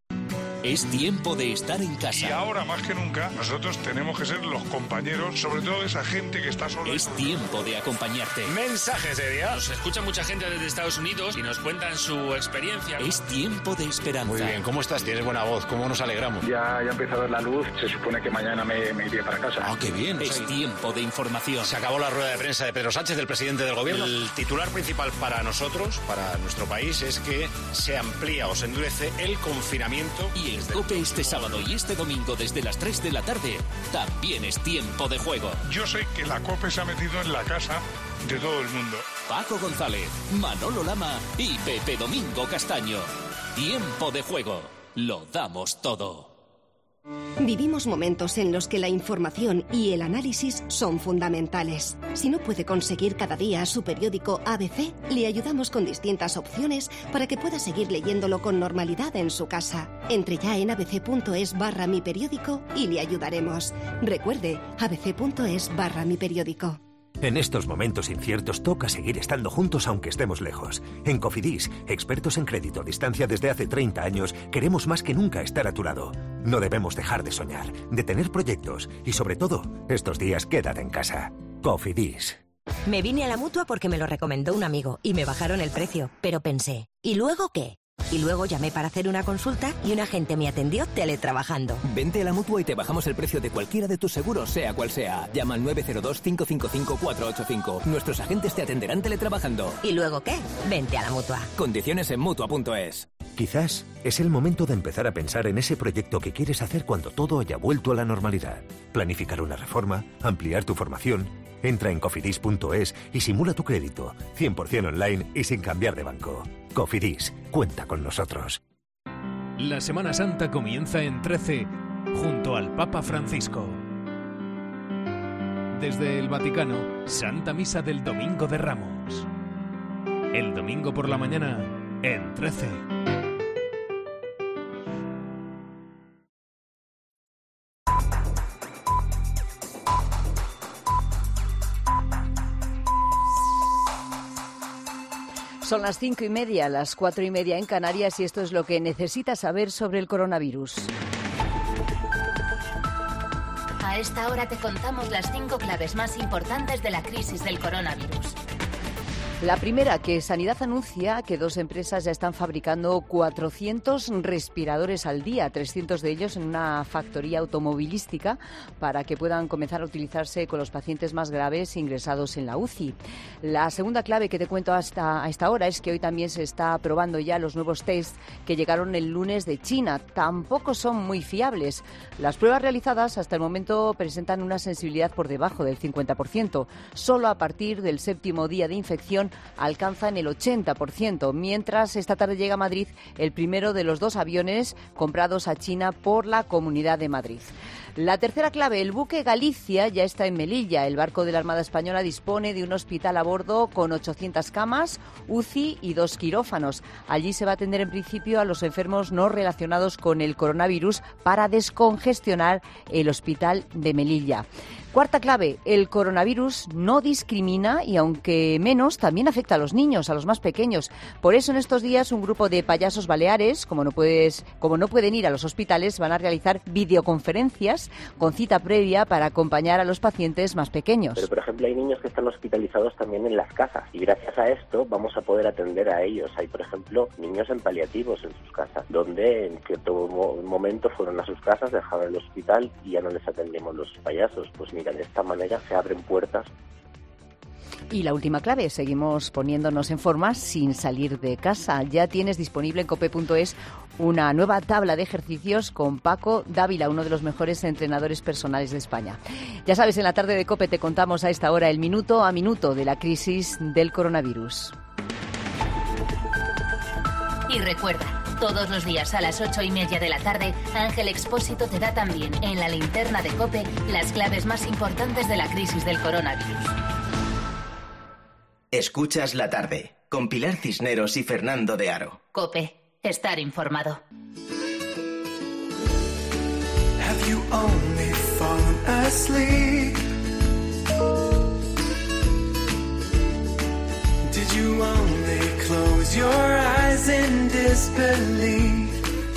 Es tiempo de estar en casa. Y ahora más que nunca nosotros tenemos que ser los compañeros, sobre todo esa gente que está sola. Es tiempo de acompañarte. Mensajes de día. Nos escucha mucha gente desde Estados Unidos y nos cuentan su experiencia. Es tiempo de esperanza. Muy bien, ¿cómo estás? Tienes buena voz, ¿cómo nos alegramos? Ya, ya empieza a ver la luz, se supone que mañana me, me iré para casa. Ah, qué bien. Es tiempo de información. Se acabó la rueda de prensa de Pedro Sánchez, del presidente del gobierno. El titular principal para nosotros, para nuestro país, es que se amplía o se endurece el confinamiento. Y es de COPE este sábado y este domingo desde las tres de la tarde también es tiempo de juego. Yo sé que la COPE se ha metido en la casa de todo el mundo. Paco González, Manolo Lama y Pepe Domingo Castaño. Tiempo de juego. Lo damos todo. Vivimos momentos en los que la información y el análisis son fundamentales. Si no puede conseguir cada día su periódico A B C, le ayudamos con distintas opciones para que pueda seguir leyéndolo con normalidad en su casa. Entre ya en abc.es barra mi periódico y le ayudaremos. Recuerde, abc.es barra mi periódico. En estos momentos inciertos toca seguir estando juntos aunque estemos lejos. En Cofidis, expertos en crédito a distancia desde hace treinta años, queremos más que nunca estar a tu lado. No debemos dejar de soñar, de tener proyectos y sobre todo, estos días quédate en casa. Cofidis. Me vine a la Mutua porque me lo recomendó un amigo y me bajaron el precio, pero pensé, ¿y luego qué? Y luego llamé para hacer una consulta y un agente me atendió teletrabajando. Vente a la Mutua y te bajamos el precio de cualquiera de tus seguros, sea cual sea. Llama al nueve cero dos, cinco cinco cinco, cuatro ocho cinco. Nuestros agentes te atenderán teletrabajando. ¿Y luego qué? Vente a la Mutua. Condiciones en Mutua punto es. Quizás es el momento de empezar a pensar en ese proyecto que quieres hacer cuando todo haya vuelto a la normalidad. Planificar una reforma, ampliar tu formación. Entra en cofidis punto es y simula tu crédito, cien por ciento online y sin cambiar de banco. Cofidis, cuenta con nosotros. La Semana Santa comienza en trece, junto al Papa Francisco. Desde el Vaticano, Santa Misa del Domingo de Ramos. El domingo por la mañana, en trece. Son las cinco y media, las cuatro y media en Canarias y esto es lo que necesitas saber sobre el coronavirus. A esta hora te contamos las cinco claves más importantes de la crisis del coronavirus. La primera, que Sanidad anuncia que dos empresas ya están fabricando cuatrocientos respiradores al día, trescientos de ellos en una factoría automovilística para que puedan comenzar a utilizarse con los pacientes más graves ingresados en la U C I. La segunda clave que te cuento hasta a esta hora es que hoy también se está probando ya los nuevos test que llegaron el lunes de China. Tampoco son muy fiables. Las pruebas realizadas hasta el momento presentan una sensibilidad por debajo del cincuenta por ciento. Solo a partir del séptimo día de infección alcanzan el ochenta por ciento, mientras esta tarde llega a Madrid el primero de los dos aviones comprados a China por la Comunidad de Madrid. La tercera clave, el buque Galicia ya está en Melilla. El barco de la Armada Española dispone de un hospital a bordo con ochocientas camas, U C I y dos quirófanos. Allí se va a atender en principio a los enfermos no relacionados con el coronavirus para descongestionar el hospital de Melilla. Cuarta clave, el coronavirus no discrimina y aunque menos, también afecta a los niños, a los más pequeños. Por eso en estos días un grupo de payasos baleares, como no puedes, como no pueden ir a los hospitales, van a realizar videoconferencias con cita previa para acompañar a los pacientes más pequeños. Pero por ejemplo hay niños que están hospitalizados también en las casas y gracias a esto vamos a poder atender a ellos. Hay por ejemplo niños en paliativos en sus casas, donde en cierto mo- momento fueron a sus casas, dejaron el hospital y ya no les atendemos los payasos. Pues mira, de esta manera se abren puertas. Y la última clave, seguimos poniéndonos en forma sin salir de casa. Ya tienes disponible en cope punto es una nueva tabla de ejercicios con Paco Dávila, uno de los mejores entrenadores personales de España. Ya sabes, en la tarde de COPE te contamos a esta hora el minuto a minuto de la crisis del coronavirus. Y recuerda, todos los días a las ocho y media de la tarde, Ángel Expósito te da también en la linterna de COPE las claves más importantes de la crisis del coronavirus. Escuchas la tarde, con Pilar Cisneros y Fernando de Aro. COPE, estar informado. Have you only fallen asleep? Did you only close your eyes in disbelief?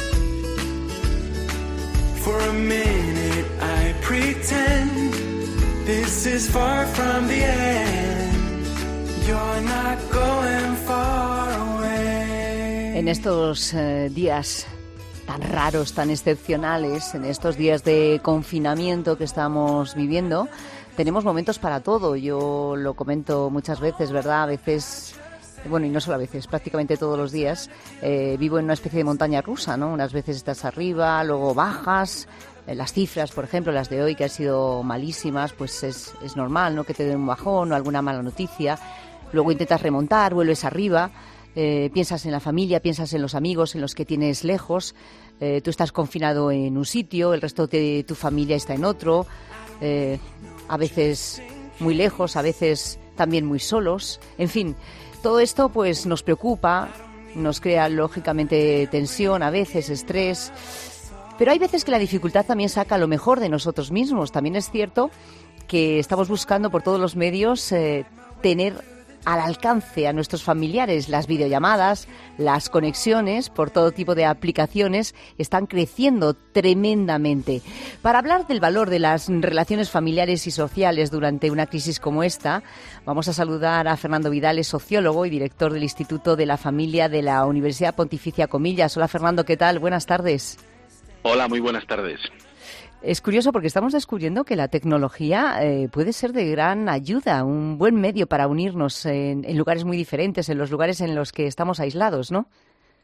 For a minute I pretend this is far from the end. You're not going far away. En estos eh, días tan raros, tan excepcionales, en estos días de confinamiento que estamos viviendo, tenemos momentos para todo. Yo lo comento muchas veces, ¿verdad? A veces, bueno, y no solo a veces, prácticamente todos los días, eh, vivo en una especie de montaña rusa, ¿no? Unas veces estás arriba, luego bajas. Las cifras, por ejemplo, las de hoy, que han sido malísimas, pues es, es normal, ¿no? Que te den un bajón o alguna mala noticia. Luego intentas remontar, vuelves arriba, eh, piensas en la familia, piensas en los amigos, en los que tienes lejos. Eh, tú estás confinado en un sitio, el resto de tu familia está en otro. Eh, a veces muy lejos, a veces también muy solos. En fin, todo esto pues nos preocupa, nos crea lógicamente tensión, a veces estrés. Pero hay veces que la dificultad también saca lo mejor de nosotros mismos. También es cierto que estamos buscando por todos los medios eh, tener al alcance a nuestros familiares. Las videollamadas, las conexiones por todo tipo de aplicaciones están creciendo tremendamente. Para hablar del valor de las relaciones familiares y sociales durante una crisis como esta, vamos a saludar a Fernando Vidal, es sociólogo y director del Instituto de la Familia de la Universidad Pontificia Comillas. Hola Fernando, ¿qué tal? Buenas tardes. Hola, muy buenas tardes. Es curioso porque estamos descubriendo que la tecnología eh, puede ser de gran ayuda, un buen medio para unirnos en, en lugares muy diferentes, en los lugares en los que estamos aislados, ¿no?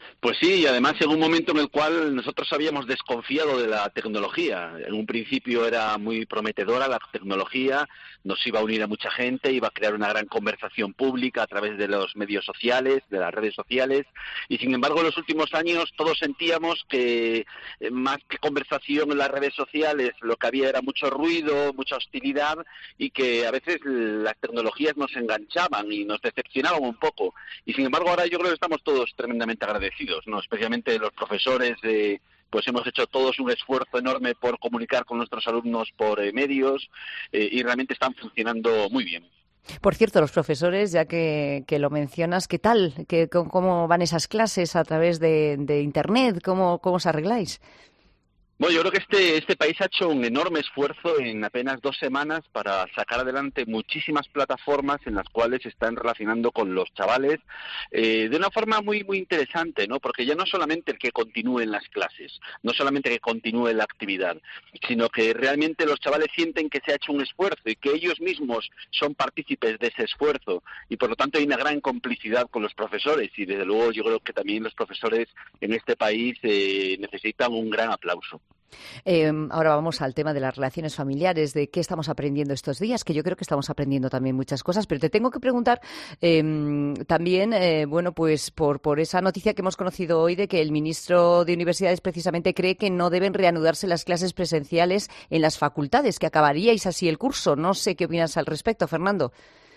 Pues sí, y además en un momento en el cual nosotros habíamos desconfiado de la tecnología. En un principio era muy prometedora la tecnología, nos iba a unir a mucha gente, iba a crear una gran conversación pública a través de los medios sociales, de las redes sociales, y sin embargo en los últimos años todos sentíamos que eh, más que conversación en las redes sociales lo que había era mucho ruido, mucha hostilidad, y que a veces las tecnologías nos enganchaban y nos decepcionaban un poco. Y sin embargo ahora yo creo que estamos todos tremendamente agradecidos, ¿no? Especialmente los profesores, eh, pues hemos hecho todos un esfuerzo enorme por comunicar con nuestros alumnos por eh, medios eh, y realmente están funcionando muy bien. Por cierto, los profesores, ya que, que lo mencionas, ¿qué tal? ¿Qué, ¿Cómo van esas clases a través de, de Internet? ¿Cómo, cómo os arregláis? Bueno, yo creo que este este país ha hecho un enorme esfuerzo en apenas dos semanas para sacar adelante muchísimas plataformas en las cuales se están relacionando con los chavales eh, de una forma muy muy interesante, ¿no? Porque ya no solamente el que continúen las clases, no solamente que continúe la actividad, sino que realmente los chavales sienten que se ha hecho un esfuerzo y que ellos mismos son partícipes de ese esfuerzo y por lo tanto hay una gran complicidad con los profesores y desde luego yo creo que también los profesores en este país eh, necesitan un gran aplauso. Eh, ahora vamos al tema de las relaciones familiares, de qué estamos aprendiendo estos días, que yo creo que estamos aprendiendo también muchas cosas, pero te tengo que preguntar eh, también, eh, bueno, pues por, por esa noticia que hemos conocido hoy de que el ministro de Universidades precisamente cree que no deben reanudarse las clases presenciales en las facultades, que acabaríais así el curso. No sé qué opinas al respecto, Fernando.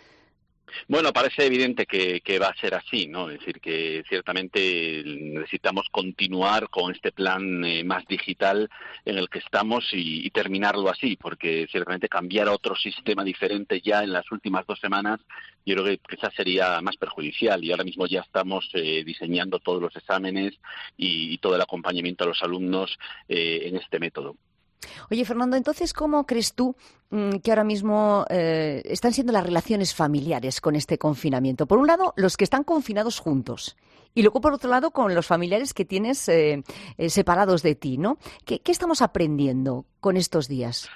Bueno, parece evidente que, que va a ser así, ¿no? Es decir, que ciertamente necesitamos continuar con este plan eh, más digital en el que estamos y, y terminarlo así, porque ciertamente cambiar a otro sistema diferente ya en las últimas dos semanas, yo creo que quizás sería más perjudicial y ahora mismo ya estamos eh, diseñando todos los exámenes y, y todo el acompañamiento a los alumnos eh, en este método. Oye, Fernando, entonces, ¿cómo crees tú mmm, que ahora mismo eh, están siendo las relaciones familiares con este confinamiento? Por un lado, los que están confinados juntos y luego, por otro lado, con los familiares que tienes eh, eh, separados de ti, ¿no? ¿Qué, qué estamos aprendiendo con estos días?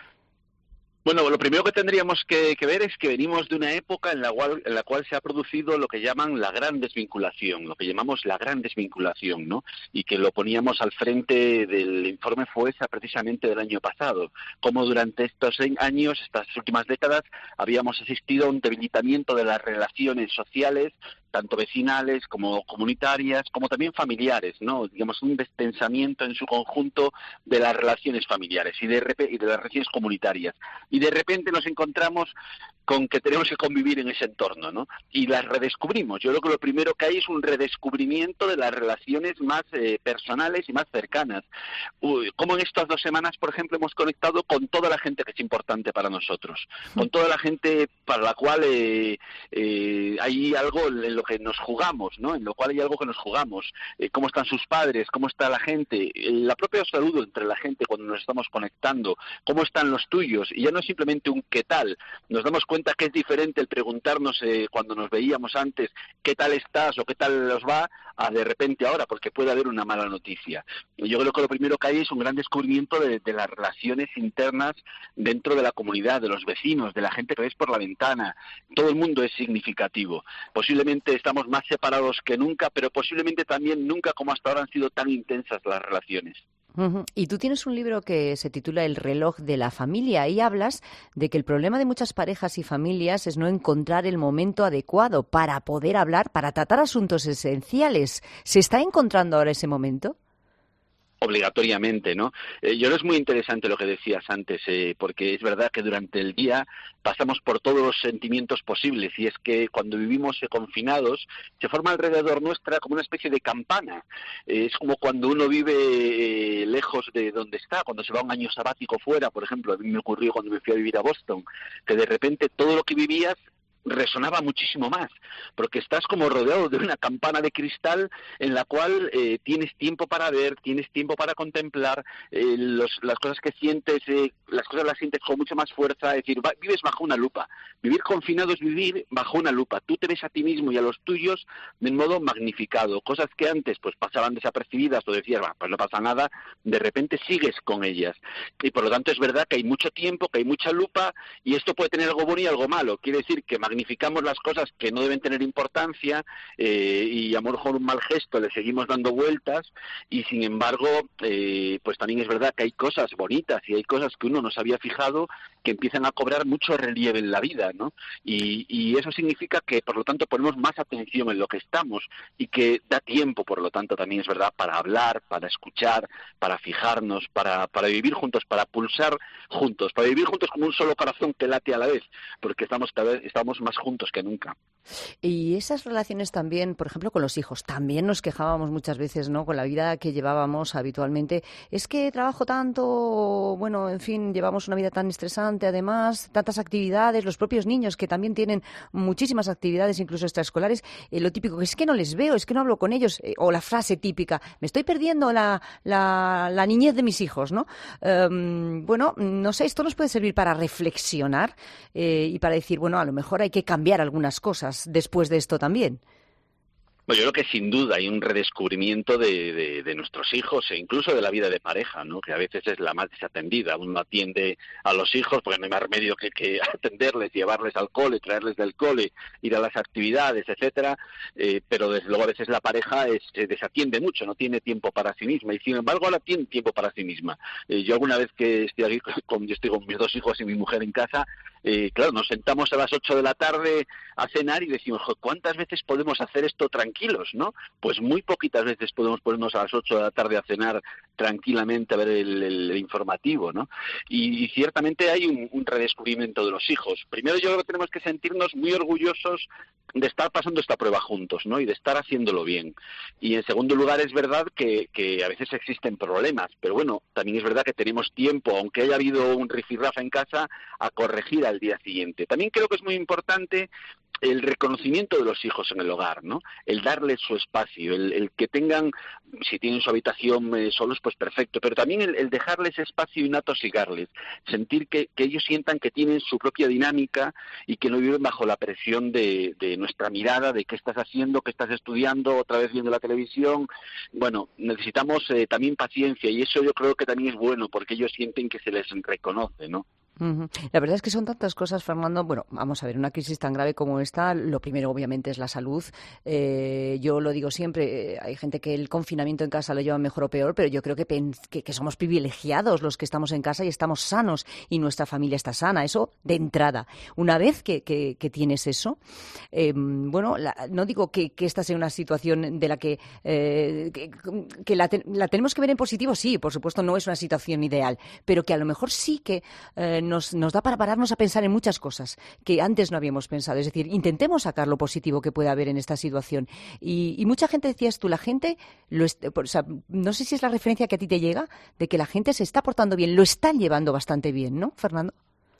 Bueno, lo primero que tendríamos que, que ver es que venimos de una época en la cual en la cual se ha producido lo que llaman la gran desvinculación, lo que llamamos la gran desvinculación, ¿no? Y que lo poníamos al frente del informe FOESA precisamente del año pasado, como durante estos años, estas últimas décadas, habíamos asistido a un debilitamiento de las relaciones sociales, tanto vecinales como comunitarias, como también familiares, ¿no? Digamos, un destensamiento en su conjunto de las relaciones familiares y de, rep- y de las relaciones comunitarias. Y de repente nos encontramos con que tenemos que convivir en ese entorno, ¿no? Y las redescubrimos. Yo creo que lo primero que hay es un redescubrimiento de las relaciones más eh, personales y más cercanas. Uy, como en estas dos semanas, por ejemplo, hemos conectado con toda la gente que es importante para nosotros, con toda la gente para la cual eh, eh, hay algo en lo que nos jugamos, ¿no? En lo cual hay algo que nos jugamos. Eh, cómo están sus padres, cómo está la gente, eh, la propia salud entre la gente cuando nos estamos conectando, cómo están los tuyos. Y ya no es simplemente un qué tal. Nos damos cuenta que es diferente el preguntarnos eh, cuando nos veíamos antes qué tal estás o qué tal os va a de repente ahora, porque puede haber una mala noticia. Y yo creo que lo primero que hay es un gran descubrimiento de, de las relaciones internas dentro de la comunidad, de los vecinos, de la gente que ves por la ventana. Todo el mundo es significativo. Posiblemente estamos más separados que nunca, pero posiblemente también nunca como hasta ahora han sido tan intensas las relaciones. Uh-huh. Y tú tienes un libro que se titula El reloj de la familia y hablas de que el problema de muchas parejas y familias es no encontrar el momento adecuado para poder hablar, para tratar asuntos esenciales. ¿Se está encontrando ahora ese momento? Obligatoriamente, ¿no? Eh, yo creo que es muy interesante lo que decías antes, eh, porque es verdad que durante el día pasamos por todos los sentimientos posibles y es que cuando vivimos eh, confinados se forma alrededor nuestra como una especie de campana. Eh, es como cuando uno vive eh, lejos de donde está, cuando se va un año sabático fuera, por ejemplo, a mí me ocurrió cuando me fui a vivir a Boston, que de repente todo lo que vivías resonaba muchísimo más, porque estás como rodeado de una campana de cristal en la cual eh, tienes tiempo para ver, tienes tiempo para contemplar eh, los, las cosas que sientes, eh, las cosas las sientes con mucha más fuerza, es decir, va, vives bajo una lupa. Vivir confinado es vivir bajo una lupa. Tú te ves a ti mismo y a los tuyos de modo magnificado. Cosas que antes pues pasaban desapercibidas o decías, bah, pues no pasa nada, de repente sigues con ellas. Y por lo tanto es verdad que hay mucho tiempo, que hay mucha lupa y esto puede tener algo bueno y algo malo. Quiere decir que magnificamos las cosas que no deben tener importancia eh, y a lo mejor un mal gesto le seguimos dando vueltas y sin embargo eh, pues también es verdad que hay cosas bonitas y hay cosas que uno no se había fijado que empiezan a cobrar mucho relieve en la vida, ¿no? Y, y eso significa que por lo tanto ponemos más atención en lo que estamos y que da tiempo, por lo tanto también es verdad, para hablar, para escuchar, para fijarnos, para, para vivir juntos, para pulsar juntos, para vivir juntos como un solo corazón que late a la vez, porque estamos cada vez estamos más juntos que nunca. Y esas relaciones también, por ejemplo, con los hijos, también nos quejábamos muchas veces, ¿no?, con la vida que llevábamos habitualmente. Es que trabajo tanto, bueno, en fin, llevamos una vida tan estresante, además, tantas actividades, los propios niños que también tienen muchísimas actividades, incluso extraescolares, eh, lo típico que es que no les veo, es que no hablo con ellos, eh, o la frase típica, me estoy perdiendo la, la, la niñez de mis hijos, ¿no? Um, bueno, no sé, esto nos puede servir para reflexionar eh, y para decir, bueno, a lo mejor hay que cambiar algunas cosas después de esto también. Bueno, yo creo que sin duda hay un redescubrimiento de, de, de nuestros hijos e incluso de la vida de pareja, ¿no?, que a veces es la más desatendida. Uno atiende a los hijos porque no hay más remedio que, que atenderles, llevarles al cole, traerles del cole, ir a las actividades, etcétera, eh, pero desde luego a veces la pareja es, se desatiende mucho, no tiene tiempo para sí misma y sin embargo ahora tiene tiempo para sí misma. Eh, yo alguna vez que estoy aquí con, yo estoy con mis dos hijos y mi mujer en casa, eh, claro, nos sentamos a las ocho de la tarde a cenar y decimos, ¿cuántas veces podemos hacer esto tranquilos, no? Pues muy poquitas veces podemos ponernos a las ocho de la tarde a cenar tranquilamente a ver el, el, el informativo, ¿no? Y, y ciertamente hay un, un redescubrimiento de los hijos. Primero yo creo que tenemos que sentirnos muy orgullosos de estar pasando esta prueba juntos, ¿no?, y de estar haciéndolo bien. Y en segundo lugar es verdad que, que a veces existen problemas, pero bueno, también es verdad que tenemos tiempo, aunque haya habido un rifirrafe en casa, a corregir al día siguiente. También creo que es muy importante el reconocimiento de los hijos en el hogar, ¿no? El darles su espacio, el, el que tengan, si tienen su habitación eh, solos, pues perfecto, pero también el, el dejarles espacio y no atosigarles, sentir que, que ellos sientan que tienen su propia dinámica y que no viven bajo la presión de, de nuestra mirada, de qué estás haciendo, qué estás estudiando, otra vez viendo la televisión. Bueno, necesitamos eh, también paciencia y eso yo creo que también es bueno porque ellos sienten que se les reconoce, ¿no? Uh-huh. La verdad es que son tantas cosas, Fernando. Bueno, vamos a ver, una crisis tan grave como esta, lo primero obviamente es la salud. Eh, yo lo digo siempre, eh, hay gente que el confinamiento en casa lo lleva mejor o peor, pero yo creo que, que, que somos privilegiados los que estamos en casa y estamos sanos y nuestra familia está sana, eso de entrada. Una vez que, que, que tienes eso, eh, bueno, la, no digo que, que esta sea una situación de la que, eh, que, que la, te, la tenemos que ver en positivo, sí, por supuesto no es una situación ideal, pero que a lo mejor sí que eh, Nos, nos da para pararnos a pensar en muchas cosas que antes no habíamos pensado. Es decir, intentemos sacar lo positivo que puede haber en esta situación. Y, y mucha gente, decías tú, la gente, lo est- o sea, no sé si es la referencia que a ti te llega, de que la gente se está portando bien, lo están llevando bastante bien, ¿no, Fernando?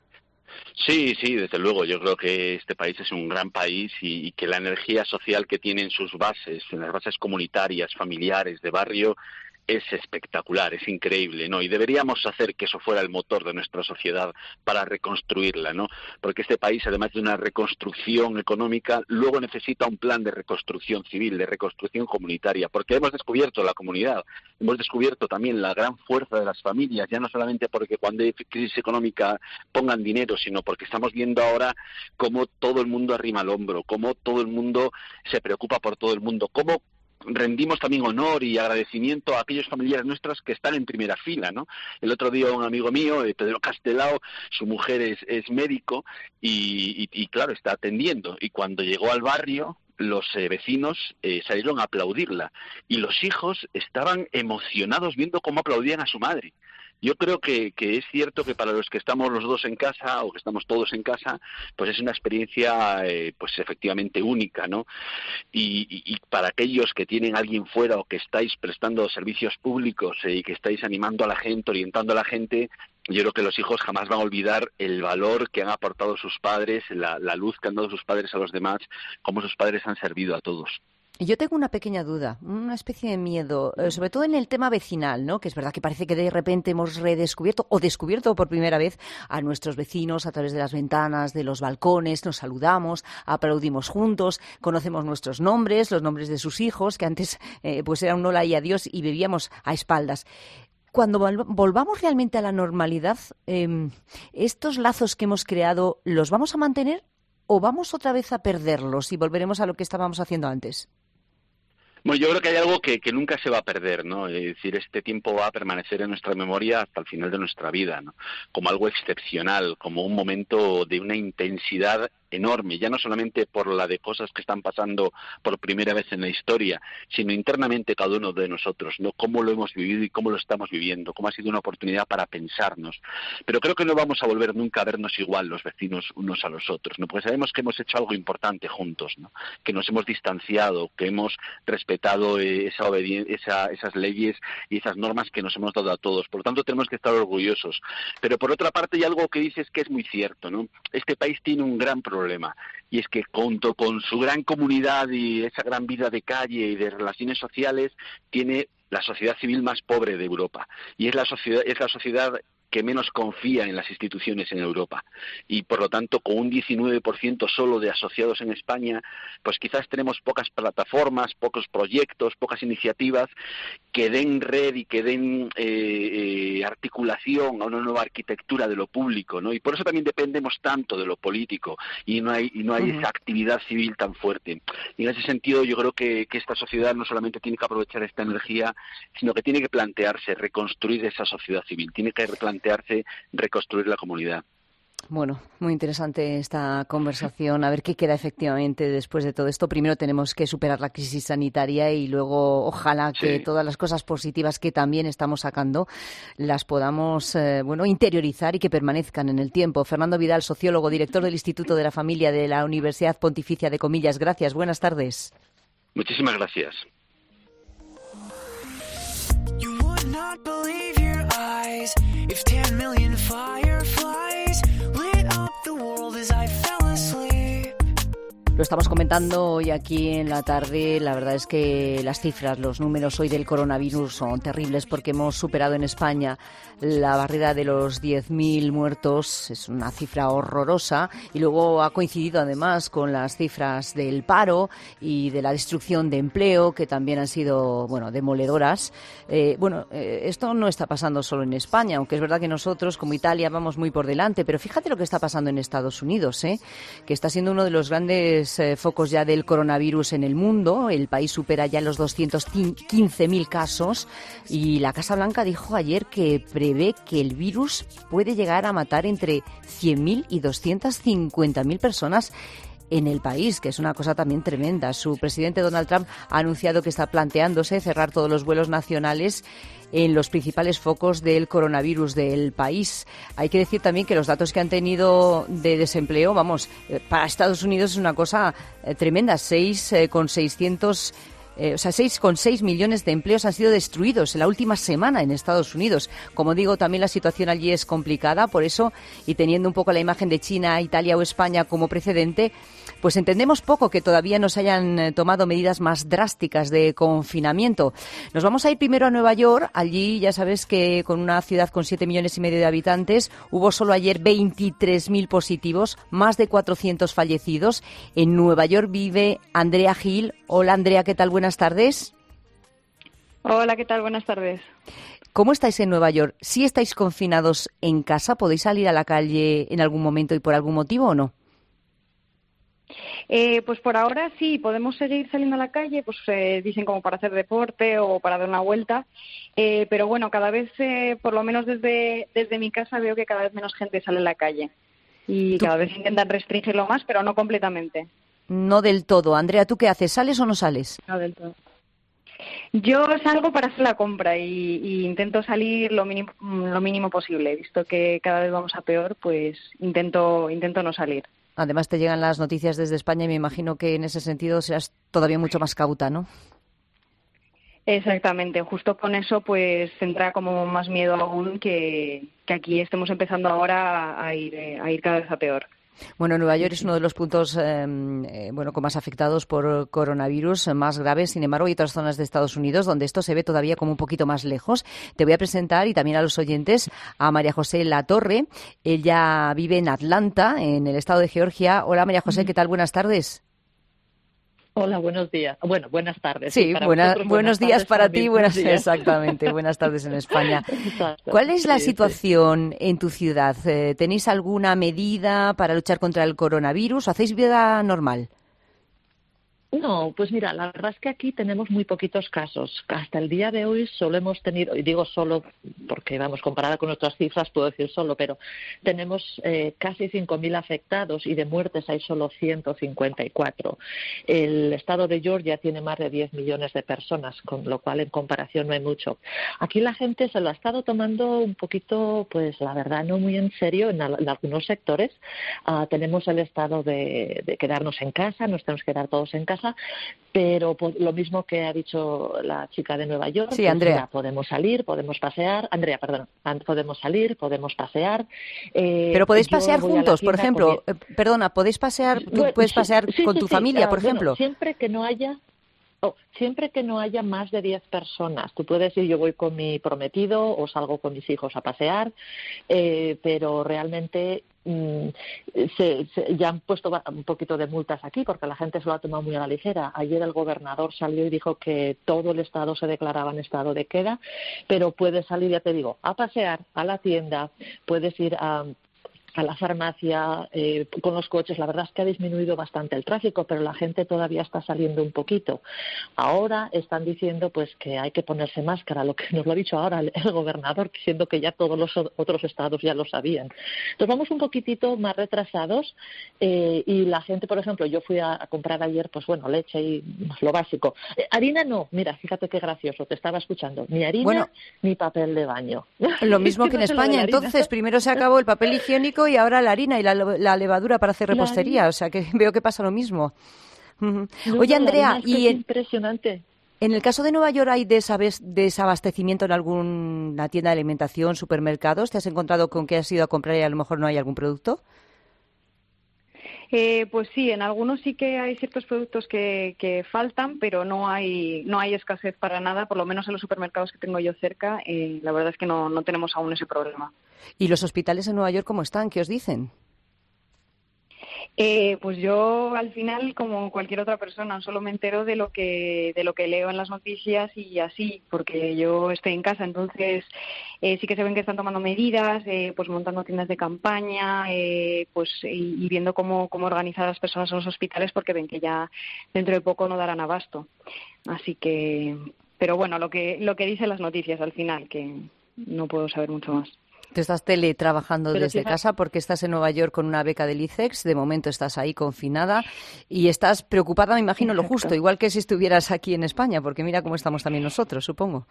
Sí, sí, desde luego. Yo creo que este país es un gran país y, y que la energía social que tiene en sus bases, en las bases comunitarias, familiares, de barrio, es espectacular, es increíble, ¿no? Y deberíamos hacer que eso fuera el motor de nuestra sociedad para reconstruirla, ¿no? Porque este país, además de una reconstrucción económica, luego necesita un plan de reconstrucción civil, de reconstrucción comunitaria, porque hemos descubierto la comunidad, hemos descubierto también la gran fuerza de las familias, ya no solamente porque cuando hay crisis económica pongan dinero, sino porque estamos viendo ahora cómo todo el mundo arrima el hombro, cómo todo el mundo se preocupa por todo el mundo, cómo rendimos también honor y agradecimiento a aquellos familiares nuestros que están en primera fila, ¿no? El otro día un amigo mío, Pedro Castelao, su mujer es, es médico y, y, y claro, está atendiendo. Y cuando llegó al barrio, los eh, vecinos eh, salieron a aplaudirla y los hijos estaban emocionados viendo cómo aplaudían a su madre. Yo creo que, que es cierto que para los que estamos los dos en casa o que estamos todos en casa, pues es una experiencia eh, pues efectivamente única, ¿no? Y, y, y para aquellos que tienen a alguien fuera o que estáis prestando servicios públicos eh, y que estáis animando a la gente, orientando a la gente, yo creo que los hijos jamás van a olvidar el valor que han aportado sus padres, la, la luz que han dado sus padres a los demás, cómo sus padres han servido a todos. Y yo tengo una pequeña duda, una especie de miedo, eh, sobre todo en el tema vecinal, ¿no? Que es verdad que parece que de repente hemos redescubierto o descubierto por primera vez a nuestros vecinos a través de las ventanas, de los balcones, nos saludamos, aplaudimos juntos, conocemos nuestros nombres, los nombres de sus hijos, que antes eh, pues era un hola y adiós y vivíamos a espaldas. Cuando vol- volvamos realmente a la normalidad, eh, ¿estos lazos que hemos creado los vamos a mantener? o vamos otra vez a perderlos y volveremos a lo que estábamos haciendo antes? Bueno, yo creo que hay algo que, que nunca se va a perder, ¿no? Es decir, este tiempo va a permanecer en nuestra memoria hasta el final de nuestra vida, ¿no? Como algo excepcional, como un momento de una intensidad enorme, ya no solamente por la de cosas que están pasando por primera vez en la historia, sino internamente cada uno de nosotros, ¿no? Cómo lo hemos vivido y cómo lo estamos viviendo, cómo ha sido una oportunidad para pensarnos. Pero creo que no vamos a volver nunca a vernos igual los vecinos unos a los otros, ¿no? Porque sabemos que hemos hecho algo importante juntos, ¿no? Que nos hemos distanciado, que hemos respetado eh, esa obediencia, esa, esas leyes y esas normas que nos hemos dado a todos. Por lo tanto, tenemos que estar orgullosos. Pero por otra parte, hay algo que dices que es muy cierto, ¿no? Este país tiene un gran problema. Problema. Y es que junto con su gran comunidad y esa gran vida de calle y de relaciones sociales, tiene la sociedad civil más pobre de Europa. Y es la sociedad, es la sociedad que menos confía en las instituciones en Europa. Y, por lo tanto, con un diecinueve por ciento solo de asociados en España, pues quizás tenemos pocas plataformas, pocos proyectos, pocas iniciativas que den red y que den eh, eh, articulación a una nueva arquitectura de lo público, ¿no? Y por eso también dependemos tanto de lo político y no hay y no hay uh-huh. esa actividad civil tan fuerte. Y en ese sentido, yo creo que, que esta sociedad no solamente tiene que aprovechar esta energía, sino que tiene que plantearse reconstruir esa sociedad civil, tiene que replantearse reconstruir la comunidad. Bueno, muy interesante esta conversación. A ver qué queda efectivamente después de todo esto. Primero tenemos que superar la crisis sanitaria y luego, ojalá que sí. todas las cosas positivas que también estamos sacando las podamos, eh, bueno, interiorizar y que permanezcan en el tiempo. Fernando Vidal, sociólogo, director del Instituto de la Familia de la Universidad Pontificia de Comillas. Gracias. Buenas tardes. Muchísimas gracias. If ten million fireflies lit up the world as I fell asleep. Lo estamos comentando hoy aquí en la tarde. La verdad es que las cifras, los números hoy del coronavirus son terribles porque hemos superado en España la barrera de los diez mil muertos. Es una cifra horrorosa y luego ha coincidido además con las cifras del paro y de la destrucción de empleo, que también han sido, bueno, demoledoras. Eh, bueno, eh, esto no está pasando solo en España, aunque es verdad que nosotros como Italia vamos muy por delante, pero fíjate lo que está pasando en Estados Unidos, ¿eh? Que está siendo uno de los grandes Eh, focos ya del coronavirus en el mundo. El país supera ya los doscientos quince mil casos y la Casa Blanca dijo ayer que prevé que el virus puede llegar a matar entre cien mil y doscientas cincuenta mil personas en el país, que es una cosa también tremenda. Su presidente Donald Trump ha anunciado que está planteándose cerrar todos los vuelos nacionales en los principales focos del coronavirus del país. Hay que decir también que los datos que han tenido de desempleo, vamos, para Estados Unidos es una cosa eh, tremenda, seis con seiscientos Eh, o sea, seis coma seis millones de empleos han sido destruidos en la última semana en Estados Unidos. Como digo, también la situación allí es complicada, por eso, y teniendo un poco la imagen de China, Italia o España como precedente, pues entendemos poco que todavía no se hayan eh, tomado medidas más drásticas de confinamiento. Nos vamos a ir primero a Nueva York. Allí ya sabes que con una ciudad con siete millones y medio de habitantes hubo solo ayer veintitrés mil positivos, más de cuatrocientos fallecidos. En Nueva York vive Andrea Gil. Hola Andrea, ¿qué tal? Buenas tardes. Hola, ¿qué tal? Buenas tardes. ¿Cómo estáis en Nueva York? ¿Sí estáis confinados en casa? ¿Podéis salir a la calle en algún momento y por algún motivo o no? Eh, pues por ahora sí, podemos seguir saliendo a la calle, pues eh, dicen como para hacer deporte o para dar una vuelta, eh, pero bueno, cada vez, eh, por lo menos desde, desde mi casa, veo que cada vez menos gente sale a la calle y ¿Tú? cada vez intentan restringirlo más, pero no completamente. No del todo. Andrea, ¿tú qué haces? ¿Sales o no sales? No del todo. Yo salgo para hacer la compra y, y intento salir lo mínimo, lo mínimo posible. Visto que cada vez vamos a peor, pues intento, intento no salir. Además te llegan las noticias desde España y me imagino que en ese sentido serás todavía mucho más cauta, ¿no? Exactamente. Justo con eso pues entra como más miedo aún que, que aquí estemos empezando ahora a ir, a ir cada vez a peor. Bueno, Nueva York es uno de los puntos eh, eh, bueno, con más afectados por coronavirus, eh, más graves. Sin embargo, hay otras zonas de Estados Unidos donde esto se ve todavía como un poquito más lejos. Te voy a presentar, y también a los oyentes, a María José Latorre. Ella vive en Atlanta, en el estado de Georgia. Hola, María José, ¿qué tal? Buenas tardes. Hola, buenos días. Bueno, buenas tardes. Sí, para buena, vosotros, buenos buenas días tardes, para para ti, mí, buenas buenos días. exactamente, buenas tardes en España. Exacto. ¿Cuál es la Sí, situación en tu ciudad? Eh, ¿Tenéis alguna medida para luchar contra el coronavirus o hacéis vida normal? No, pues mira, la verdad es que aquí tenemos muy poquitos casos. Hasta el día de hoy solo hemos tenido, y digo solo porque, vamos, comparada con otras cifras puedo decir solo, pero tenemos eh, casi cinco mil afectados y de muertes hay solo ciento cincuenta y cuatro. El estado de Georgia tiene más de diez millones de personas, con lo cual en comparación no hay mucho. Aquí la gente se lo ha estado tomando un poquito, pues la verdad, no muy en serio en, al- en algunos sectores. Uh, tenemos el estado de, de quedarnos en casa, nos tenemos que quedar todos en casa, pero pues, lo mismo que ha dicho la chica de Nueva York, Sí, pues, Andrea. mira, podemos salir, podemos pasear, Andrea, perdón, podemos salir, podemos pasear. Eh, Pero podéis yo pasear voy a la juntos, por tienda ejemplo. con eh, Perdona, ¿podéis pasear, tú Bueno, puedes sí, pasear sí, con sí, tu sí. familia, Ah, por bueno, ejemplo? siempre que no haya oh, siempre que no haya más de diez personas. Tú puedes ir, yo voy con mi prometido o salgo con mis hijos a pasear, eh, pero realmente mm, se, se- ya han puesto ba- un poquito de multas aquí porque la gente se lo ha tomado muy a la ligera. Ayer el gobernador salió y dijo que todo el estado se declaraba en estado de queda, pero puedes salir, ya te digo, a pasear, a la tienda, puedes ir a a la farmacia, eh, con los coches. La verdad es que ha disminuido bastante el tráfico, pero la gente todavía está saliendo un poquito. Ahora están diciendo pues que hay que ponerse máscara, lo que nos lo ha dicho ahora el, el gobernador, siendo que ya todos los o- otros estados ya lo sabían. Entonces vamos un poquitito más retrasados eh, y la gente, por ejemplo, yo fui a, a comprar ayer, pues bueno, leche y lo básico. Eh, harina no, mira, fíjate qué gracioso, te estaba escuchando. Ni harina Bueno. ni papel de baño. Lo mismo que en Fíjate lo de España. la harina. Entonces, primero se acabó el papel higiénico y ahora la harina y la, la levadura para hacer La repostería. harina. O sea que veo que pasa lo mismo. Ujú. No, Oye, no, la Andrea, harina es que y es en, impresionante. en el caso de Nueva York, ¿hay desabes- desabastecimiento en alguna tienda de alimentación, supermercados? ¿Te has encontrado con que has ido a comprar y a lo mejor no hay algún producto? Eh, pues sí, en algunos sí que hay ciertos productos que, que faltan, pero no hay no hay escasez para nada, por lo menos en los supermercados que tengo yo cerca. Eh, la verdad es que no, no tenemos aún ese problema. ¿Y los hospitales en Nueva York cómo están? ¿Qué os dicen? Eh, pues yo al final, como cualquier otra persona, solo me entero de lo que de lo que leo en las noticias y así, porque yo estoy en casa, entonces eh, sí que se ven que están tomando medidas, eh, pues montando tiendas de campaña, eh, pues y, y viendo cómo cómo organizar a las personas en los hospitales, porque ven que ya dentro de poco no darán abasto. Así que, pero bueno, lo que lo que dicen las noticias al final, que no puedo saber mucho más. Te estás teletrabajando Pero desde fíjate- casa porque estás en Nueva York con una beca del I C E X. De momento estás ahí confinada y estás preocupada, me imagino, lo justo, igual que si estuvieras aquí en España, porque mira cómo estamos también nosotros, supongo.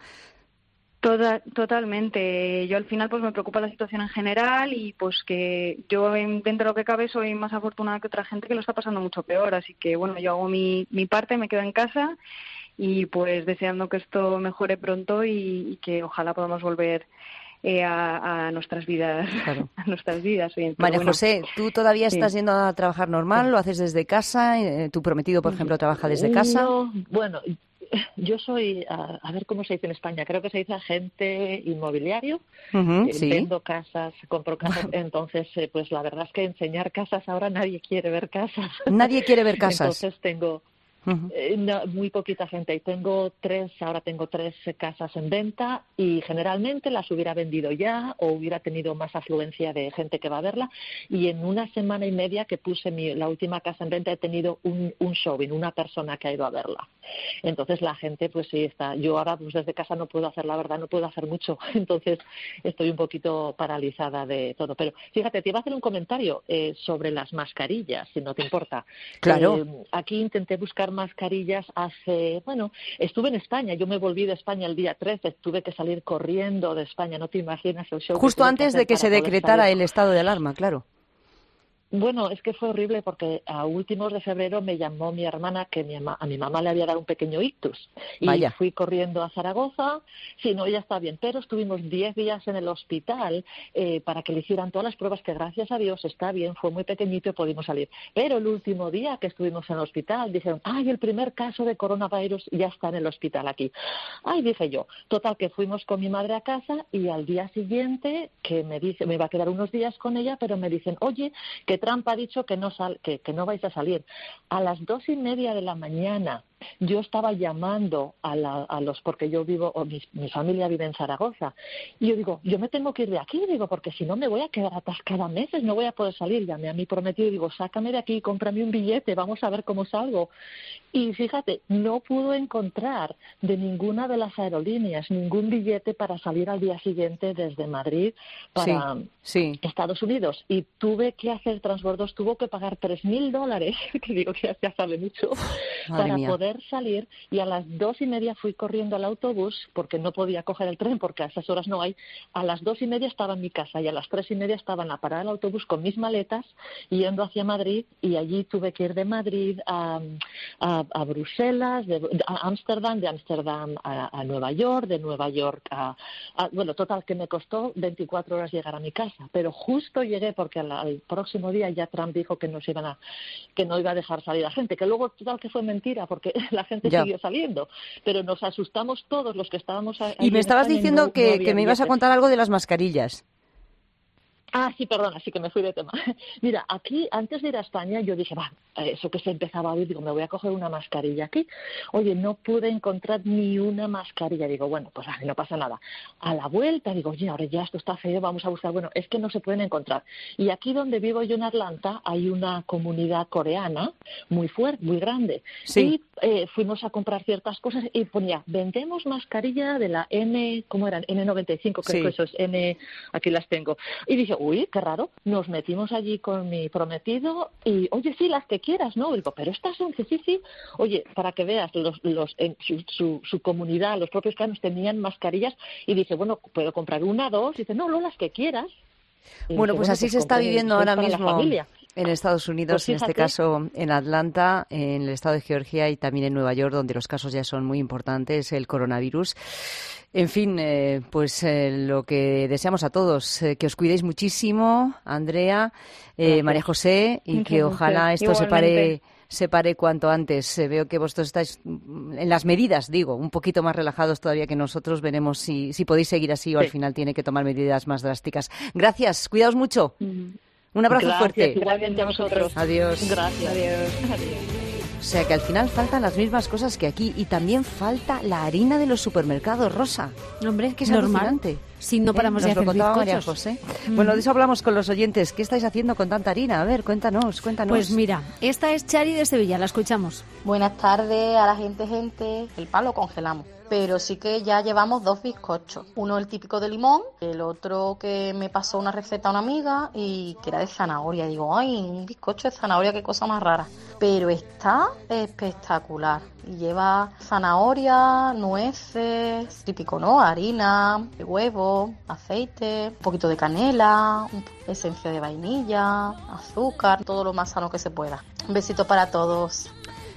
Toda, totalmente. Yo al final pues me preocupa la situación en general y pues que yo en- dentro de lo que cabe soy más afortunada que otra gente que lo está pasando mucho peor. Así que bueno, yo hago mi, mi parte, me quedo en casa y pues deseando que esto mejore pronto y, y que ojalá podamos volver eh, a, a nuestras vidas, a nuestras vidas. Bien, pero María bueno, José, ¿tú todavía sí. estás yendo a trabajar normal? ¿Lo haces desde casa? Eh, ¿Tu prometido, por ejemplo, trabaja desde casa? No, bueno, yo soy, a, a ver cómo se dice en España, creo que se dice agente inmobiliario. Ujú, Eh, sí. Vendo casas, compro casas, entonces eh, pues la verdad es que enseñar casas ahora nadie quiere ver casas. Nadie quiere ver casas. Entonces tengo Ujú. eh, no, muy poquita gente y tengo tres, ahora tengo tres eh, casas en venta y generalmente las hubiera vendido ya o hubiera tenido más afluencia de gente que va a verla y en una semana y media que puse mi, la última casa en venta he tenido un, un showing, una persona que ha ido a verla. Entonces la gente pues sí está, yo ahora pues desde casa no puedo hacer, la verdad no puedo hacer mucho, entonces estoy un poquito paralizada de todo. Pero fíjate, te iba a hacer un comentario eh, sobre las mascarillas, si no te importa. Claro. Eh, aquí intenté buscar mascarillas hace, bueno, estuve en España, yo me volví de España el día trece, tuve que salir corriendo de España, no te imaginas el show. que Justo tuve que antes hacer de que para se poder decretara salir. el estado de alarma, claro. Bueno, es que fue horrible porque a últimos de febrero me llamó mi hermana que mi ama- a mi mamá le había dado un pequeño ictus. Y Vaya. fui corriendo a Zaragoza. Sí, no, ella está bien, pero estuvimos diez días en el hospital eh, para que le hicieran todas las pruebas, que gracias a Dios está bien, fue muy pequeñito y pudimos salir. Pero el último día que estuvimos en el hospital dijeron, ay, el primer caso de coronavirus ya está en el hospital aquí. Ay, dije yo. Total, que fuimos con mi madre a casa y al día siguiente, que me dice, me iba a quedar unos días con ella, pero me dicen, oye, que Trump ha dicho que no, sal, que, que no vais a salir. A las dos y media de la mañana yo estaba llamando a, la, a los, porque yo vivo, o mi, mi familia vive en Zaragoza, y yo digo, yo me tengo que ir de aquí, digo, porque si no me voy a quedar atascada meses, no voy a poder salir. Llamé a mi prometido y digo, sácame de aquí, cómprame un billete, vamos a ver cómo salgo. Y fíjate, no pudo encontrar de ninguna de las aerolíneas ningún billete para salir al día siguiente desde Madrid para sí, sí. Estados Unidos. Y tuve que hacer transbordos, tuvo que pagar tres mil dólares, que digo que ya sale mucho, Madre para mía. poder salir, y a las dos y media fui corriendo al autobús porque no podía coger el tren porque a esas horas no hay. A las dos y media estaba en mi casa y a las tres y media estaba en la parada del autobús con mis maletas yendo hacia Madrid, y allí tuve que ir de Madrid a, a, a Bruselas, de, a Ámsterdam, de Ámsterdam a, a Nueva York, de Nueva York a, a... Bueno, total, que me costó veinticuatro horas llegar a mi casa, pero justo llegué porque al, al próximo día ya Trump dijo que nos iban a, que no iba a dejar salir a gente, que luego total que fue mentira porque la gente ya. siguió saliendo, pero nos asustamos todos los que estábamos ahí. Y me estabas España, diciendo no, que, no que me ibas a billetes. contar algo de las mascarillas. Ah, sí, perdona, sí que me fui de tema. Mira, aquí, antes de ir a España, yo dije, va, eso que se empezaba a oír, digo, me voy a coger una mascarilla aquí. Oye, no pude encontrar ni una mascarilla. Digo, bueno, pues ah, no pasa nada. A la vuelta, digo, oye, ahora ya esto está feo, vamos a buscar. Bueno, es que no se pueden encontrar. Y aquí donde vivo yo en Atlanta, hay una comunidad coreana muy fuerte, muy grande. Sí. Y eh, fuimos a comprar ciertas cosas y ponía, vendemos mascarilla de la N, ¿cómo eran? N noventa y cinco, creo Sí. que eso es N, aquí las tengo. Y dije, uy, qué raro, nos metimos allí con mi prometido y, oye, sí, las que quieras, ¿no? Digo, pero estas son, sí, sí, sí. Oye, para que veas, los, los, en su, su, su comunidad, los propios canos tenían mascarillas y dice, bueno, ¿puedo comprar una, dos? Y dice, no, no, las que quieras. Y Bueno, dije, pues así se está compré viviendo seis ahora para la mismo familia. en Estados Unidos, Pues en este fíjate. caso en Atlanta, en el estado de Georgia y también en Nueva York, donde los casos ya son muy importantes, el coronavirus. En fin, eh, pues eh, lo que deseamos a todos, eh, que os cuidéis muchísimo, Andrea, eh, Gracias. María José, y Muchas que ojalá gracias. esto se pare, Igualmente. se pare cuanto antes. Eh, veo que vosotros estáis mm, en las medidas, digo, un poquito más relajados todavía que nosotros. Veremos si, si podéis seguir así o Sí. al final tiene que tomar medidas más drásticas. Gracias, cuidaos mucho. Un abrazo Gracias, fuerte. igualmente a vosotros. Adiós. Gracias. Adiós. O sea que al final faltan las mismas cosas que aquí y también falta la harina de los supermercados, Rosa. Hombre, Que es normal. alucinante. Si no paramos ¿Eh? de Nos lo hacer contaba María bizcochos. José. Mm. Bueno, de eso hablamos con los oyentes. ¿Qué estáis haciendo con tanta harina? A ver, cuéntanos, cuéntanos. Pues mira, esta es Chari de Sevilla, la escuchamos. Buenas tardes a la gente, gente. El pan lo congelamos, pero sí que ya llevamos dos bizcochos. Uno el típico de limón, el otro que me pasó una receta una amiga y que era de zanahoria. Digo, ay, un bizcocho de zanahoria, qué cosa más rara. Pero está espectacular. Y lleva zanahoria, nueces, típico, ¿no? Harina, huevo, aceite, un poquito de canela, un- esencia de vainilla, azúcar, todo lo más sano que se pueda. Un besito para todos.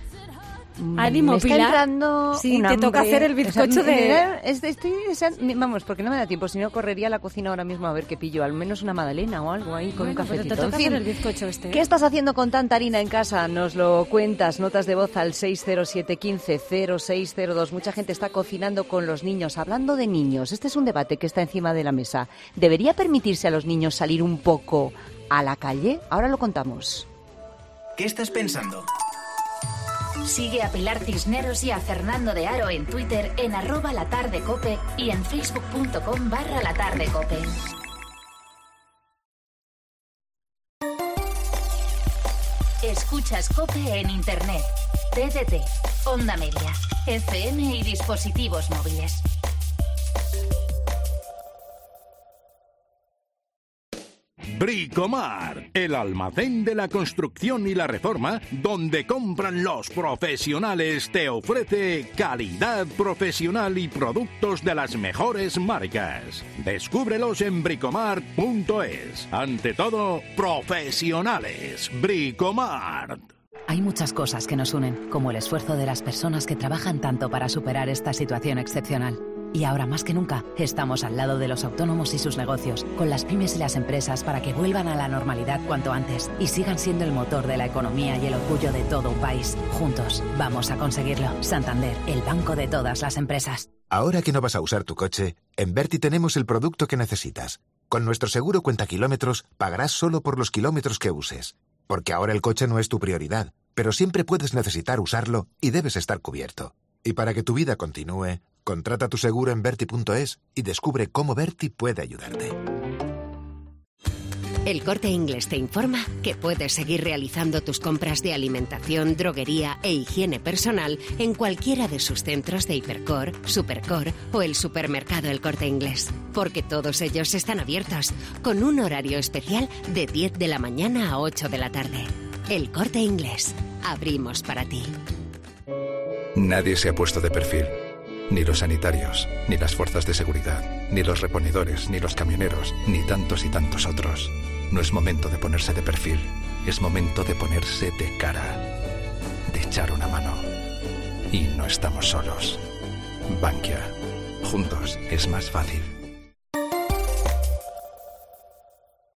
Ánimo, me está Pilar. entrando Sí, un te toca hambre. hacer el bizcocho O sea, de- me- es- estoy deseando- vamos, porque no me da tiempo, si no correría a la cocina ahora mismo a ver qué pillo, al menos una magdalena o algo ahí con un Bueno, pero te cafecito. toca En fin, hacer el bizcocho este. ¿eh? ¿qué estás haciendo con tanta harina en casa? Nos lo cuentas, notas de voz al seis cero siete uno cinco cero seis cero dos. Mucha gente está cocinando con los niños. Hablando de niños, este es un debate que está encima de la mesa. ¿Debería permitirse a los niños salir un poco a la calle? Ahora lo contamos. ¿Qué estás pensando? Sigue a Pilar Cisneros y a Fernando de Aro en Twitter en arroba latardecope y en facebook.com barra latardecope. Escuchas Cope en Internet, T D T, Onda Media, F M y dispositivos móviles. Bricomar, el almacén de la construcción y la reforma, donde compran los profesionales, te ofrece calidad profesional y productos de las mejores marcas. Descúbrelos en bricomar punto es. Ante todo, profesionales. Bricomar. Hay muchas cosas que nos unen, como el esfuerzo de las personas que trabajan tanto para superar esta situación excepcional. Y ahora más que nunca, estamos al lado de los autónomos y sus negocios, con las pymes y las empresas para que vuelvan a la normalidad cuanto antes y sigan siendo el motor de la economía y el orgullo de todo un país. Juntos, vamos a conseguirlo. Santander, el banco de todas las empresas. Ahora que no vas a usar tu coche, en Berti tenemos el producto que necesitas. Con nuestro seguro cuenta kilómetros, pagarás solo por los kilómetros que uses. Porque ahora el coche no es tu prioridad, pero siempre puedes necesitar usarlo y debes estar cubierto. Y para que tu vida continúe, contrata tu seguro en Verti punto es y descubre cómo Verti puede ayudarte. El Corte Inglés te informa que puedes seguir realizando tus compras de alimentación, droguería e higiene personal en cualquiera de sus centros de Hipercor, Supercor o el supermercado El Corte Inglés. Porque todos ellos están abiertos, con un horario especial de diez de la mañana a ocho de la tarde. El Corte Inglés. Abrimos para ti. Nadie se ha puesto de perfil. Ni los sanitarios, ni las fuerzas de seguridad, ni los reponedores, ni los camioneros, ni tantos y tantos otros. No es momento de ponerse de perfil, es momento de ponerse de cara, de echar una mano. Y no estamos solos. Bankia. Juntos es más fácil.